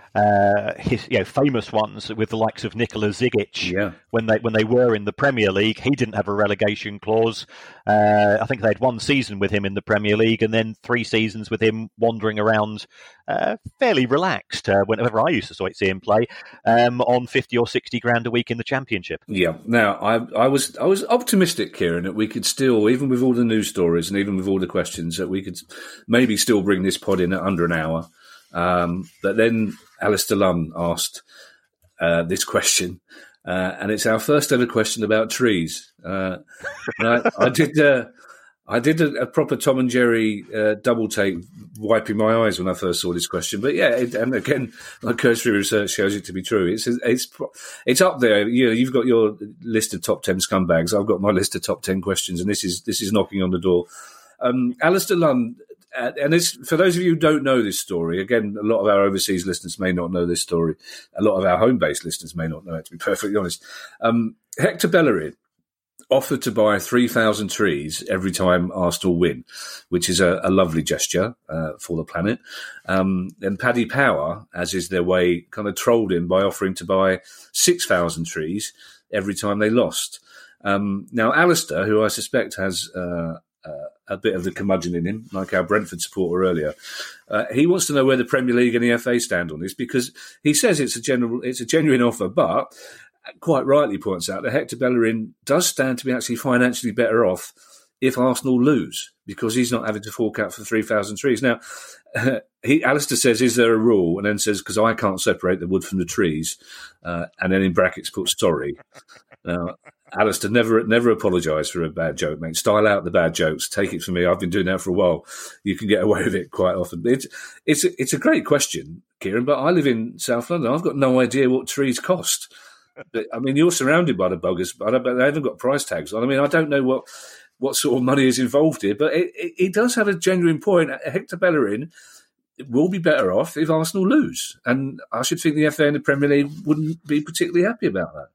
uh, his, you know, famous ones with the likes of Nikola Zigic. Yeah. When they when they were in the Premier League, he didn't have a relegation clause. Uh, I think they had one season with him in the Premier League, and then three seasons with him wandering around, uh, fairly relaxed. Uh, whenever I used to see him play, um, on fifty or sixty grand a week in the Championship. Yeah. Now, I, I was I was optimistic, Kieran, that we could still, even with all the news stories and even with all the questions, that we could maybe still bring this pod in at under an hour. Um, but then Alistair Lunn asked uh, this question, uh, and it's our first ever question about trees. Uh, and I, I did uh, I did a, a proper Tom and Jerry uh, double take, wiping my eyes when I first saw this question. But yeah, it, and again, my cursory research shows it to be true. It's it's it's up there. You know, you've got your list of top ten scumbags. I've got my list of top ten questions, and this is this is knocking on the door. Um, Alistair Lunn. Uh, and it's, for those of you who don't know this story, again, a lot of our overseas listeners may not know this story. A lot of our home-based listeners may not know it, to be perfectly honest. Um, Hector Bellerin offered to buy three thousand trees every time Arsenal win, which is a, a lovely gesture uh, for the planet. Um, and Paddy Power, as is their way, kind of trolled him by offering to buy six thousand trees every time they lost. Um, now, Alistair, who I suspect has... Uh, Uh, a bit of the curmudgeon in him, like our Brentford supporter earlier. Uh, he wants to know where the Premier League and the F A stand on this, because he says it's a general, it's a genuine offer, but quite rightly points out that Hector Bellerin does stand to be actually financially better off if Arsenal lose, because he's not having to fork out for three thousand trees. Now, uh, he, Alistair says, is there a rule? And then says, because I can't separate the wood from the trees, uh, and then in brackets puts sorry. Now, Alistair, never never apologise for a bad joke, mate. Style out the bad jokes. Take it from me. I've been doing that for a while. You can get away with it quite often. It's it's a, it's a great question, Kieran, but I live in South London. I've got no idea what trees cost. I mean, you're surrounded by the buggers, but they haven't got price tags on. I mean, I don't know what, what sort of money is involved here, but it, it, it does have a genuine point. Hector Bellerin will be better off if Arsenal lose. And I should think the F A and the Premier League wouldn't be particularly happy about that.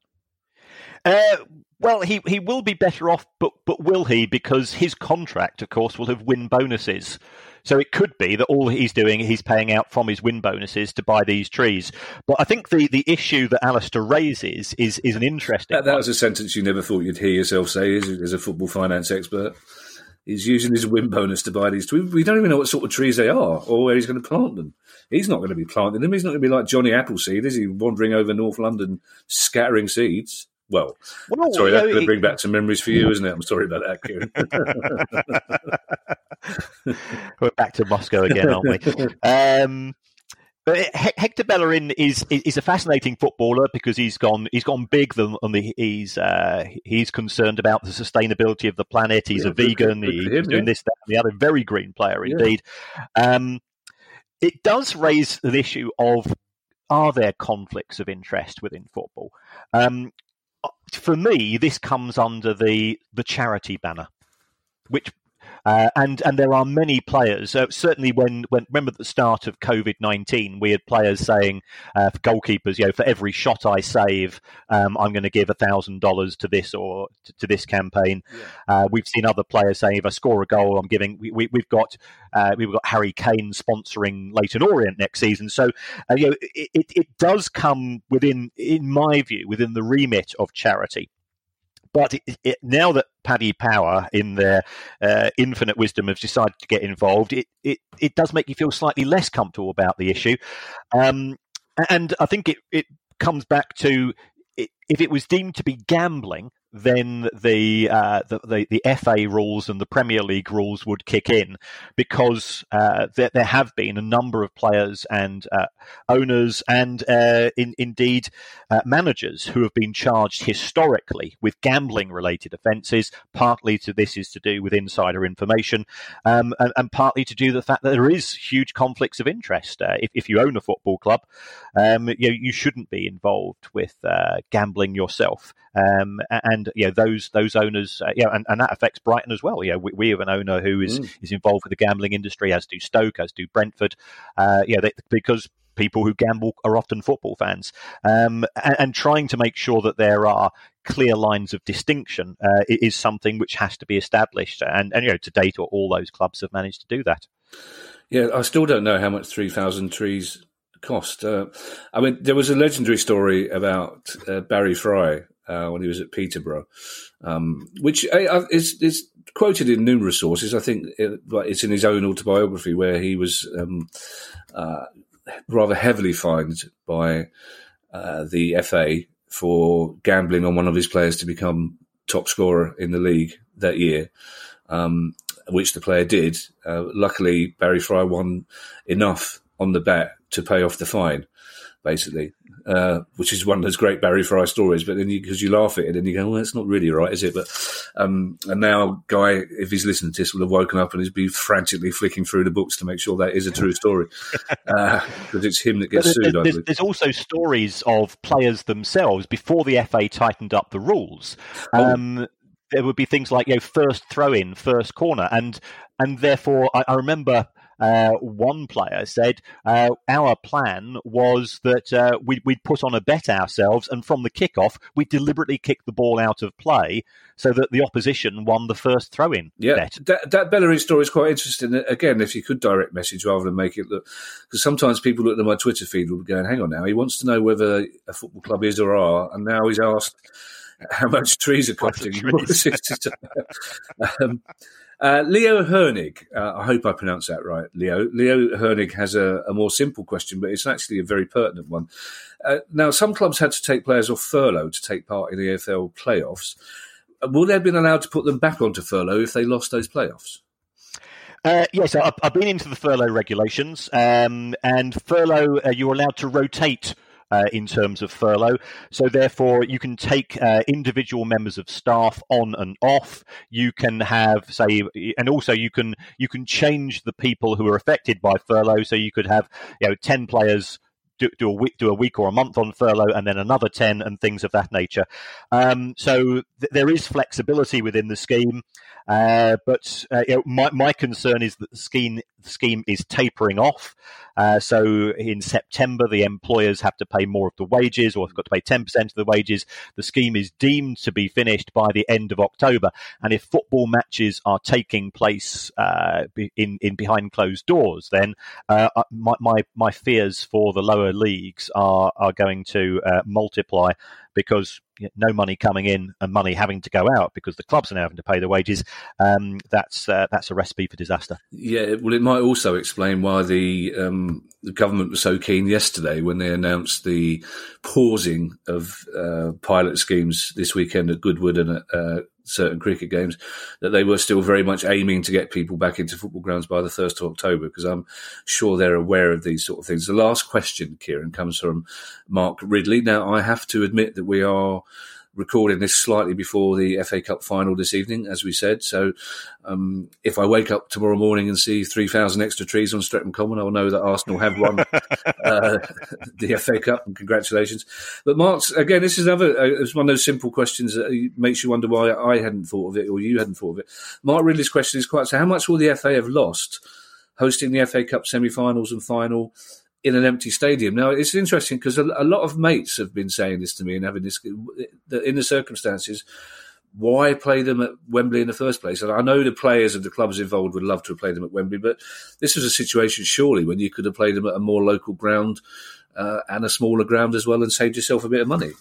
Uh, well, he, he will be better off, but but will he? Because his contract, of course, will have win bonuses. So it could be that all he's doing, he's paying out from his win bonuses to buy these trees. But I think the, the issue that Alistair raises is is an interesting that, that one. was a sentence you never thought you'd hear yourself say as, as a football finance expert. He's using his win bonus to buy these trees. We don't even know what sort of trees they are or where he's going to plant them. He's not going to be planting them. He's not going to be like Johnny Appleseed, is he, wandering over North London scattering seeds? Well, well sorry, that's going to bring back some memories for you, isn't it? I'm sorry about that, Kieran. We're back to Moscow again, aren't we? Um, but Hector Bellerin is is a fascinating footballer because he's gone he's gone big. The, on the, he's uh, he's concerned about the sustainability of the planet. He's yeah, a vegan. Good, good he's him, doing yeah. this, that, and the other. Very green player indeed. Yeah. Um, it does raise an issue of, are there conflicts of interest within football? Um, For me, this comes under the, the charity banner, which uh, and and there are many players. Uh, certainly, when, when remember at the start of COVID nineteen, we had players saying uh, for goalkeepers, you know, for every shot I save, um, I'm going to give a thousand dollars to this or to, to this campaign. Yeah. Uh, we've seen other players saying, if I score a goal, I'm giving. We, we, we've got uh, we've got Harry Kane sponsoring Leyton Orient next season. So uh, you know, it, it, it does come within, in my view, within the remit of charity. But it, it, now that Paddy Power, in their uh, infinite wisdom, have decided to get involved, it, it, it does make you feel slightly less comfortable about the issue. Um, and I think it, it comes back to, it, if it was deemed to be gambling, then the, uh, the, the the F A rules and the Premier League rules would kick in, because uh, there, there have been a number of players and uh, owners and uh, in, indeed uh, managers who have been charged historically with gambling-related offences. Partly to this is to do with insider information, um, and, and partly to do with the fact that there is huge conflicts of interest. Uh, if, if you own a football club, um, you know, you shouldn't be involved with uh, gambling yourself. Um, and you know, those those owners, uh, you know, and, and that affects Brighton as well. You know, we, we have an owner who is, mm. is involved with the gambling industry, as do Stoke, as do Brentford. Uh, you know, they, because people who gamble are often football fans, um, and, and trying to make sure that there are clear lines of distinction uh, is something which has to be established. And, and you know, to date, all those clubs have managed to do that. Yeah, I still don't know how much three thousand trees cost. Uh, I mean, there was a legendary story about uh, Barry Fry uh, when he was at Peterborough, um, which uh, is, is quoted in numerous sources. I think it, it's in his own autobiography, where he was um, uh, rather heavily fined by uh, the F A for gambling on one of his players to become top scorer in the league that year. Um, which the player did. Uh, luckily, Barry Fry won enough on the bet to pay off the fine, basically, uh, which is one of those great Barry Fry stories. But then, because you, you laugh at it, and you go, "Well, that's not really right, is it?" But um, and now, Guy, if he's listening to this, will have woken up and he's been frantically flicking through the books to make sure that is a true story, because uh, it's him that gets but sued. There's, there's also stories of players themselves before the F A tightened up the rules. Um, oh. There would be things like, you know, first throw-in, first corner, and and therefore I, I remember uh, one player said uh, our plan was that uh, we'd, we'd put on a bet ourselves, and from the kickoff we deliberately kicked the ball out of play so that the opposition won the first throw-in yeah, bet. That, that Bellerin story is quite interesting. Again, if you could direct message rather than make it look, because sometimes people look at my Twitter feed will be going, "Hang on now, he wants to know whether a football club is or are," and now he's asked how much trees are costing. um, uh, Leo Hernig, uh, I hope I pronounced that right, Leo. Leo Hernig has a, a more simple question, but it's actually a very pertinent one. Uh, now, some clubs had to take players off furlough to take part in the A F L playoffs. Will they have been allowed to put them back onto furlough if they lost those playoffs? Uh, yes, I've, I've been into the furlough regulations, um, and furlough, uh, you're allowed to rotate Uh, in terms of furlough. So therefore, you can take uh, individual members of staff on and off. You can have, say, and also you can you can change the people who are affected by furlough. So you could have, you know, ten players do, do a week, do a week or a month on furlough, and then another ten, and things of that nature. Um, so th- there is flexibility within the scheme, uh, but uh, you know, my my concern is that the scheme the scheme is tapering off. Uh, so in September, the employers have to pay more of the wages, or have got to pay ten percent of the wages. The scheme is deemed to be finished by the end of October. And if football matches are taking place uh, in, in behind closed doors, then uh, my, my, my fears for the lower leagues are, are going to uh, multiply, because you know, no money coming in and money having to go out because the clubs are now having to pay the wages. Um, that's uh, that's a recipe for disaster. Yeah, well, it might also explain why the, um, the government was so keen yesterday when they announced the pausing of uh, pilot schemes this weekend at Goodwood and at uh, certain cricket games, that they were still very much aiming to get people back into football grounds by the first of October, because I'm sure they're aware of these sort of things. The last question, Kieran, comes from Mark Ridley. Now, I have to admit that we are recording this slightly before the F A Cup final this evening, as we said. So um, if I wake up tomorrow morning and see three thousand extra trees on Streatham Common, I'll know that Arsenal have won uh, the F A Cup, and congratulations. But Mark's, again, this is another, uh, it's one of those simple questions that makes you wonder why I hadn't thought of it, or you hadn't thought of it. Mark Ridley's question is quite, so how much will the F A have lost hosting the F A Cup semi-finals and final in an empty stadium? Now, it's interesting because a, a lot of mates have been saying this to me and having this, that in the circumstances, why play them at Wembley in the first place? And I know the players and the clubs involved would love to have played them at Wembley, but this was a situation, surely, when you could have played them at a more local ground uh, and a smaller ground as well, and saved yourself a bit of money.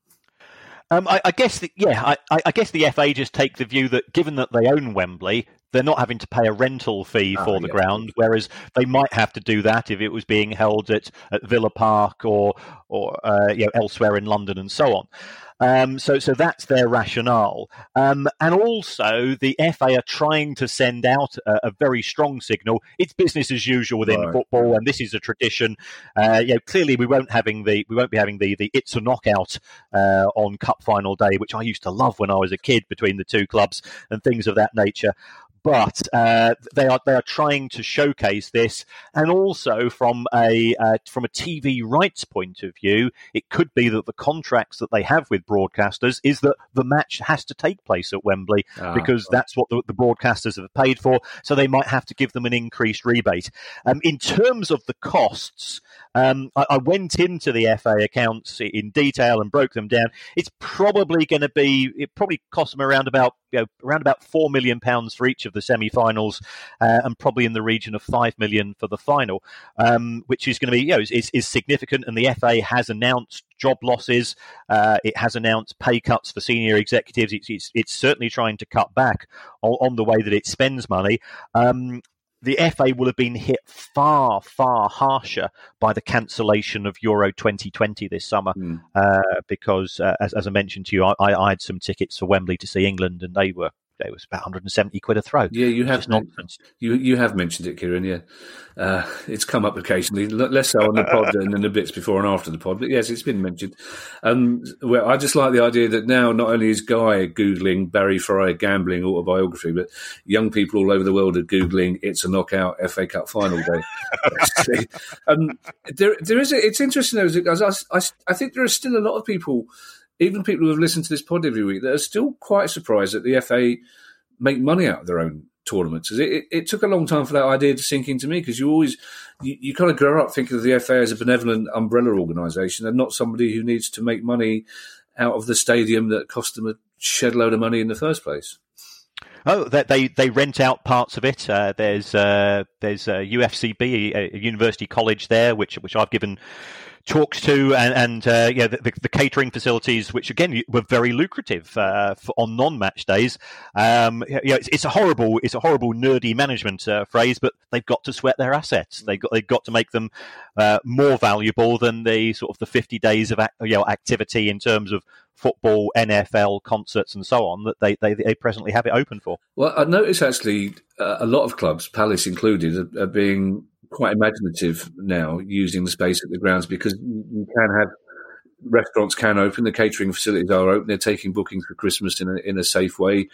Um, I, I guess, the, yeah, I, I guess the F A just take the view that given that they own Wembley, they're not having to pay a rental fee for oh, the yeah. ground, whereas they might have to do that if it was being held at, at Villa Park or or uh, you know, elsewhere in London and so on. Um, so, so that's their rationale. Um, and also, the F A are trying to send out a, a very strong signal. It's business as usual within right. football, and this is a tradition. Uh, you know, clearly, we won't having the we won't be having the the it's a knockout uh, on Cup final day, which I used to love when I was a kid between the two clubs and things of that nature. But uh, they are they are trying to showcase this, and also from a uh, from a T V rights point of view, it could be that the contracts that they have with broadcasters is that the match has to take place at Wembley ah, because right. that's what the, the broadcasters have paid for. So they might have to give them an increased rebate. Um, in terms of the costs, Um, I, I went into the F A accounts in detail and broke them down. It's probably going to be, it probably cost them around about, you know, around about four million pounds for each of the semi-finals, uh, and probably in the region of five million for the final, um, which is going to be, you know, is, is significant. And the F A has announced job losses. Uh, it has announced pay cuts for senior executives. It's, it's, it's certainly trying to cut back on, on the way that it spends money. Um, The F A will have been hit far, far harsher by the cancellation of Euro twenty twenty this summer, mm. uh, because, uh, as, as I mentioned to you, I, I had some tickets for Wembley to see England, and they were it was about one hundred seventy quid a throw. Yeah, you have nonsense. You you have mentioned it, Kieran. Yeah, uh, it's come up occasionally, less so on the pod and in the bits before and after the pod. But yes, it's been mentioned. Um, well, I just like the idea that now not only is Guy googling Barry Fry gambling autobiography, but young people all over the world are googling "It's a knockout F A Cup final day." um, there, there is. A, it's interesting though, because I, I, I think there are still a lot of people. Even people who have listened to this pod every week, that are still quite surprised that the F A make money out of their own tournaments. It, it, it took a long time for that idea to sink into me, because you always, you, you kind of grow up thinking of the F A as a benevolent umbrella organisation and not somebody who needs to make money out of the stadium that cost them a shed load of money in the first place. Oh, they they rent out parts of it. Uh, there's uh, there's a U F C B, a university college there, which which I've given talks to, and, and uh, yeah, the, the catering facilities, which again were very lucrative uh, for, on non-match days. Um, yeah, it's, it's a horrible, it's a horrible nerdy management uh, phrase, but they've got to sweat their assets. They've got they've got to make them uh, more valuable than the sort of the fifty days of you know activity in terms of football, N F L, concerts, and so on that they, they, they presently have it open for. Well, I notice actually uh, a lot of clubs, Palace included, are, are being quite imaginative now, using the space at the grounds, because you can have restaurants can open, the catering facilities are open, they're taking bookings for Christmas in a, in a safe way.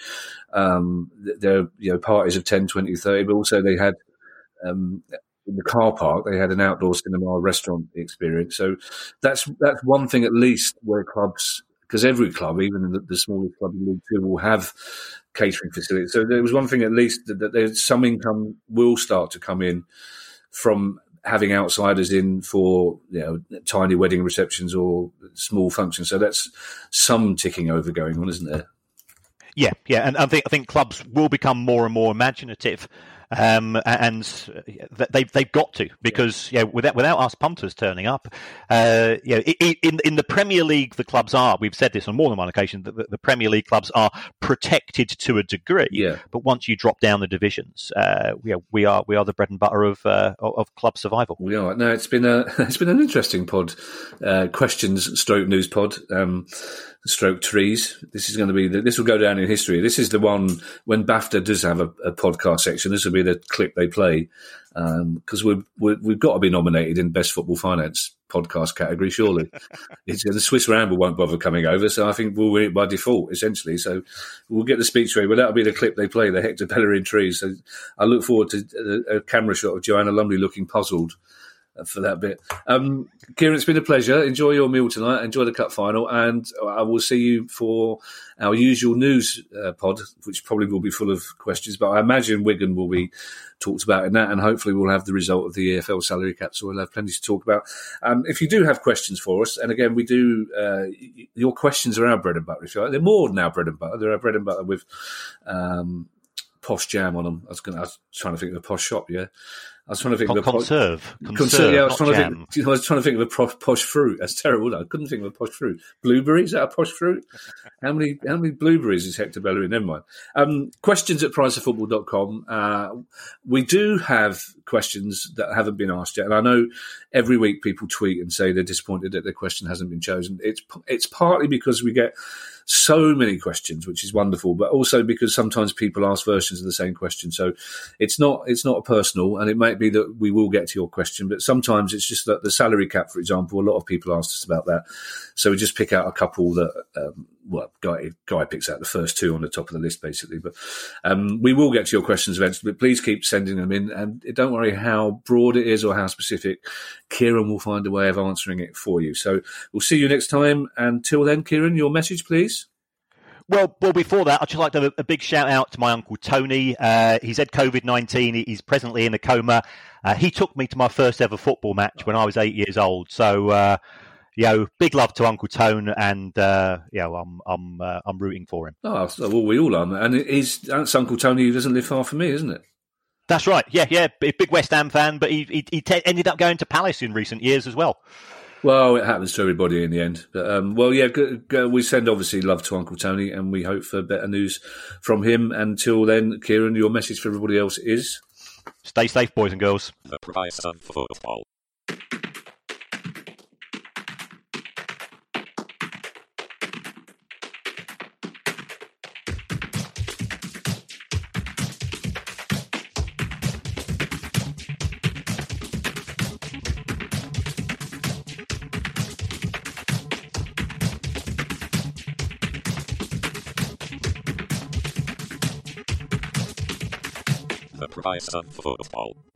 Um, there are you know parties of ten, twenty, thirty, but also they had um, in the car park they had an outdoor cinema restaurant experience. So that's that's one thing at least where clubs, because every club, even the, the smallest club in League Two, will have catering facilities. So there was one thing at least that, that there's some income will start to come in from having outsiders in for you know tiny wedding receptions or small functions. So that's some ticking over going on, isn't there? Yeah, yeah, and I think I think clubs will become more and more imaginative. Um, and they've they've got to, because you know, without without us punters turning up, uh, you know, in in the Premier League, the clubs are. We've said this on more than one occasion. That the, the Premier League clubs are protected to a degree. Yeah. But once you drop down the divisions, uh, we are we are we are the bread and butter of uh, of club survival. We are. No, it's been a it's been an interesting pod, uh, questions stroke news pod. Um, Stroke trees. This is going to be the, this will go down in history. This is the one when BAFTA does have a, a podcast section. This will be the clip they play, because um, we've, we've we've got to be nominated in best football finance podcast category. Surely, it's the Swiss Ramble won't bother coming over, so I think we'll win it by default essentially. So we'll get the speech ready, but that'll be the clip they play, the Hector Bellerin trees. So I look forward to a, a camera shot of Joanna Lumley looking puzzled for that bit. Um, Kieran, it's been a pleasure. Enjoy your meal tonight. Enjoy the cup final. And I will see you for our usual news uh, pod, which probably will be full of questions. But I imagine Wigan will be talked about in that. And hopefully we'll have the result of the E F L salary cap. So we'll have plenty to talk about. Um, if you do have questions for us, and again, we do, uh, your questions are our bread and butter. If you like. They're more than our bread and butter. They're our bread and butter with um, posh jam on them. I was, gonna, I was trying to think of a posh shop, yeah. I was trying to think Con- of a conserve. Po- conserve, yeah, I was trying jam. to think. You know, I was trying to think of a posh, posh fruit. That's terrible. I couldn't think of a posh fruit. Blueberries? Is that a posh fruit? How many? How many blueberries is Hector Bellerin? Never mind. Um, questions at price of football dot com. Uh, we do have questions that haven't been asked yet, and I know every week people tweet and say they're disappointed that their question hasn't been chosen. It's it's partly because we get so many questions, which is wonderful, but also because sometimes people ask versions of the same question. So it's not it's not personal, and it might be that we will get to your question, but sometimes it's just that the salary cap, for example, a lot of people asked us about that. So we just pick out a couple that, um, well, Guy, Guy picks out the first two on the top of the list, basically. But um, we will get to your questions eventually, but please keep sending them in. And don't worry how broad it is or how specific. Kieran will find a way of answering it for you. So we'll see you next time. Until then, Kieran, your message, please. Well, well. Before that, I'd just like to have a, a big shout out to my uncle Tony. Uh, he's had COVID nineteen. He's presently in a coma. Uh, he took me to my first ever football match when I was eight years old. So, uh, you know, big love to Uncle Tone, and uh, you know, I'm I'm uh, I'm rooting for him. Oh, well, we all are, and he's that's Uncle Tony who doesn't live far from me, isn't it? That's right. Yeah, yeah. Big West Ham fan, but he he, he te- ended up going to Palace in recent years as well. Well, it happens to everybody in the end. But, um, well, yeah, go, go, we send obviously love to Uncle Tony, and we hope for better news from him. Until then, Kieran, your message for everybody else is: stay safe, boys and girls. The price of football. The price of football.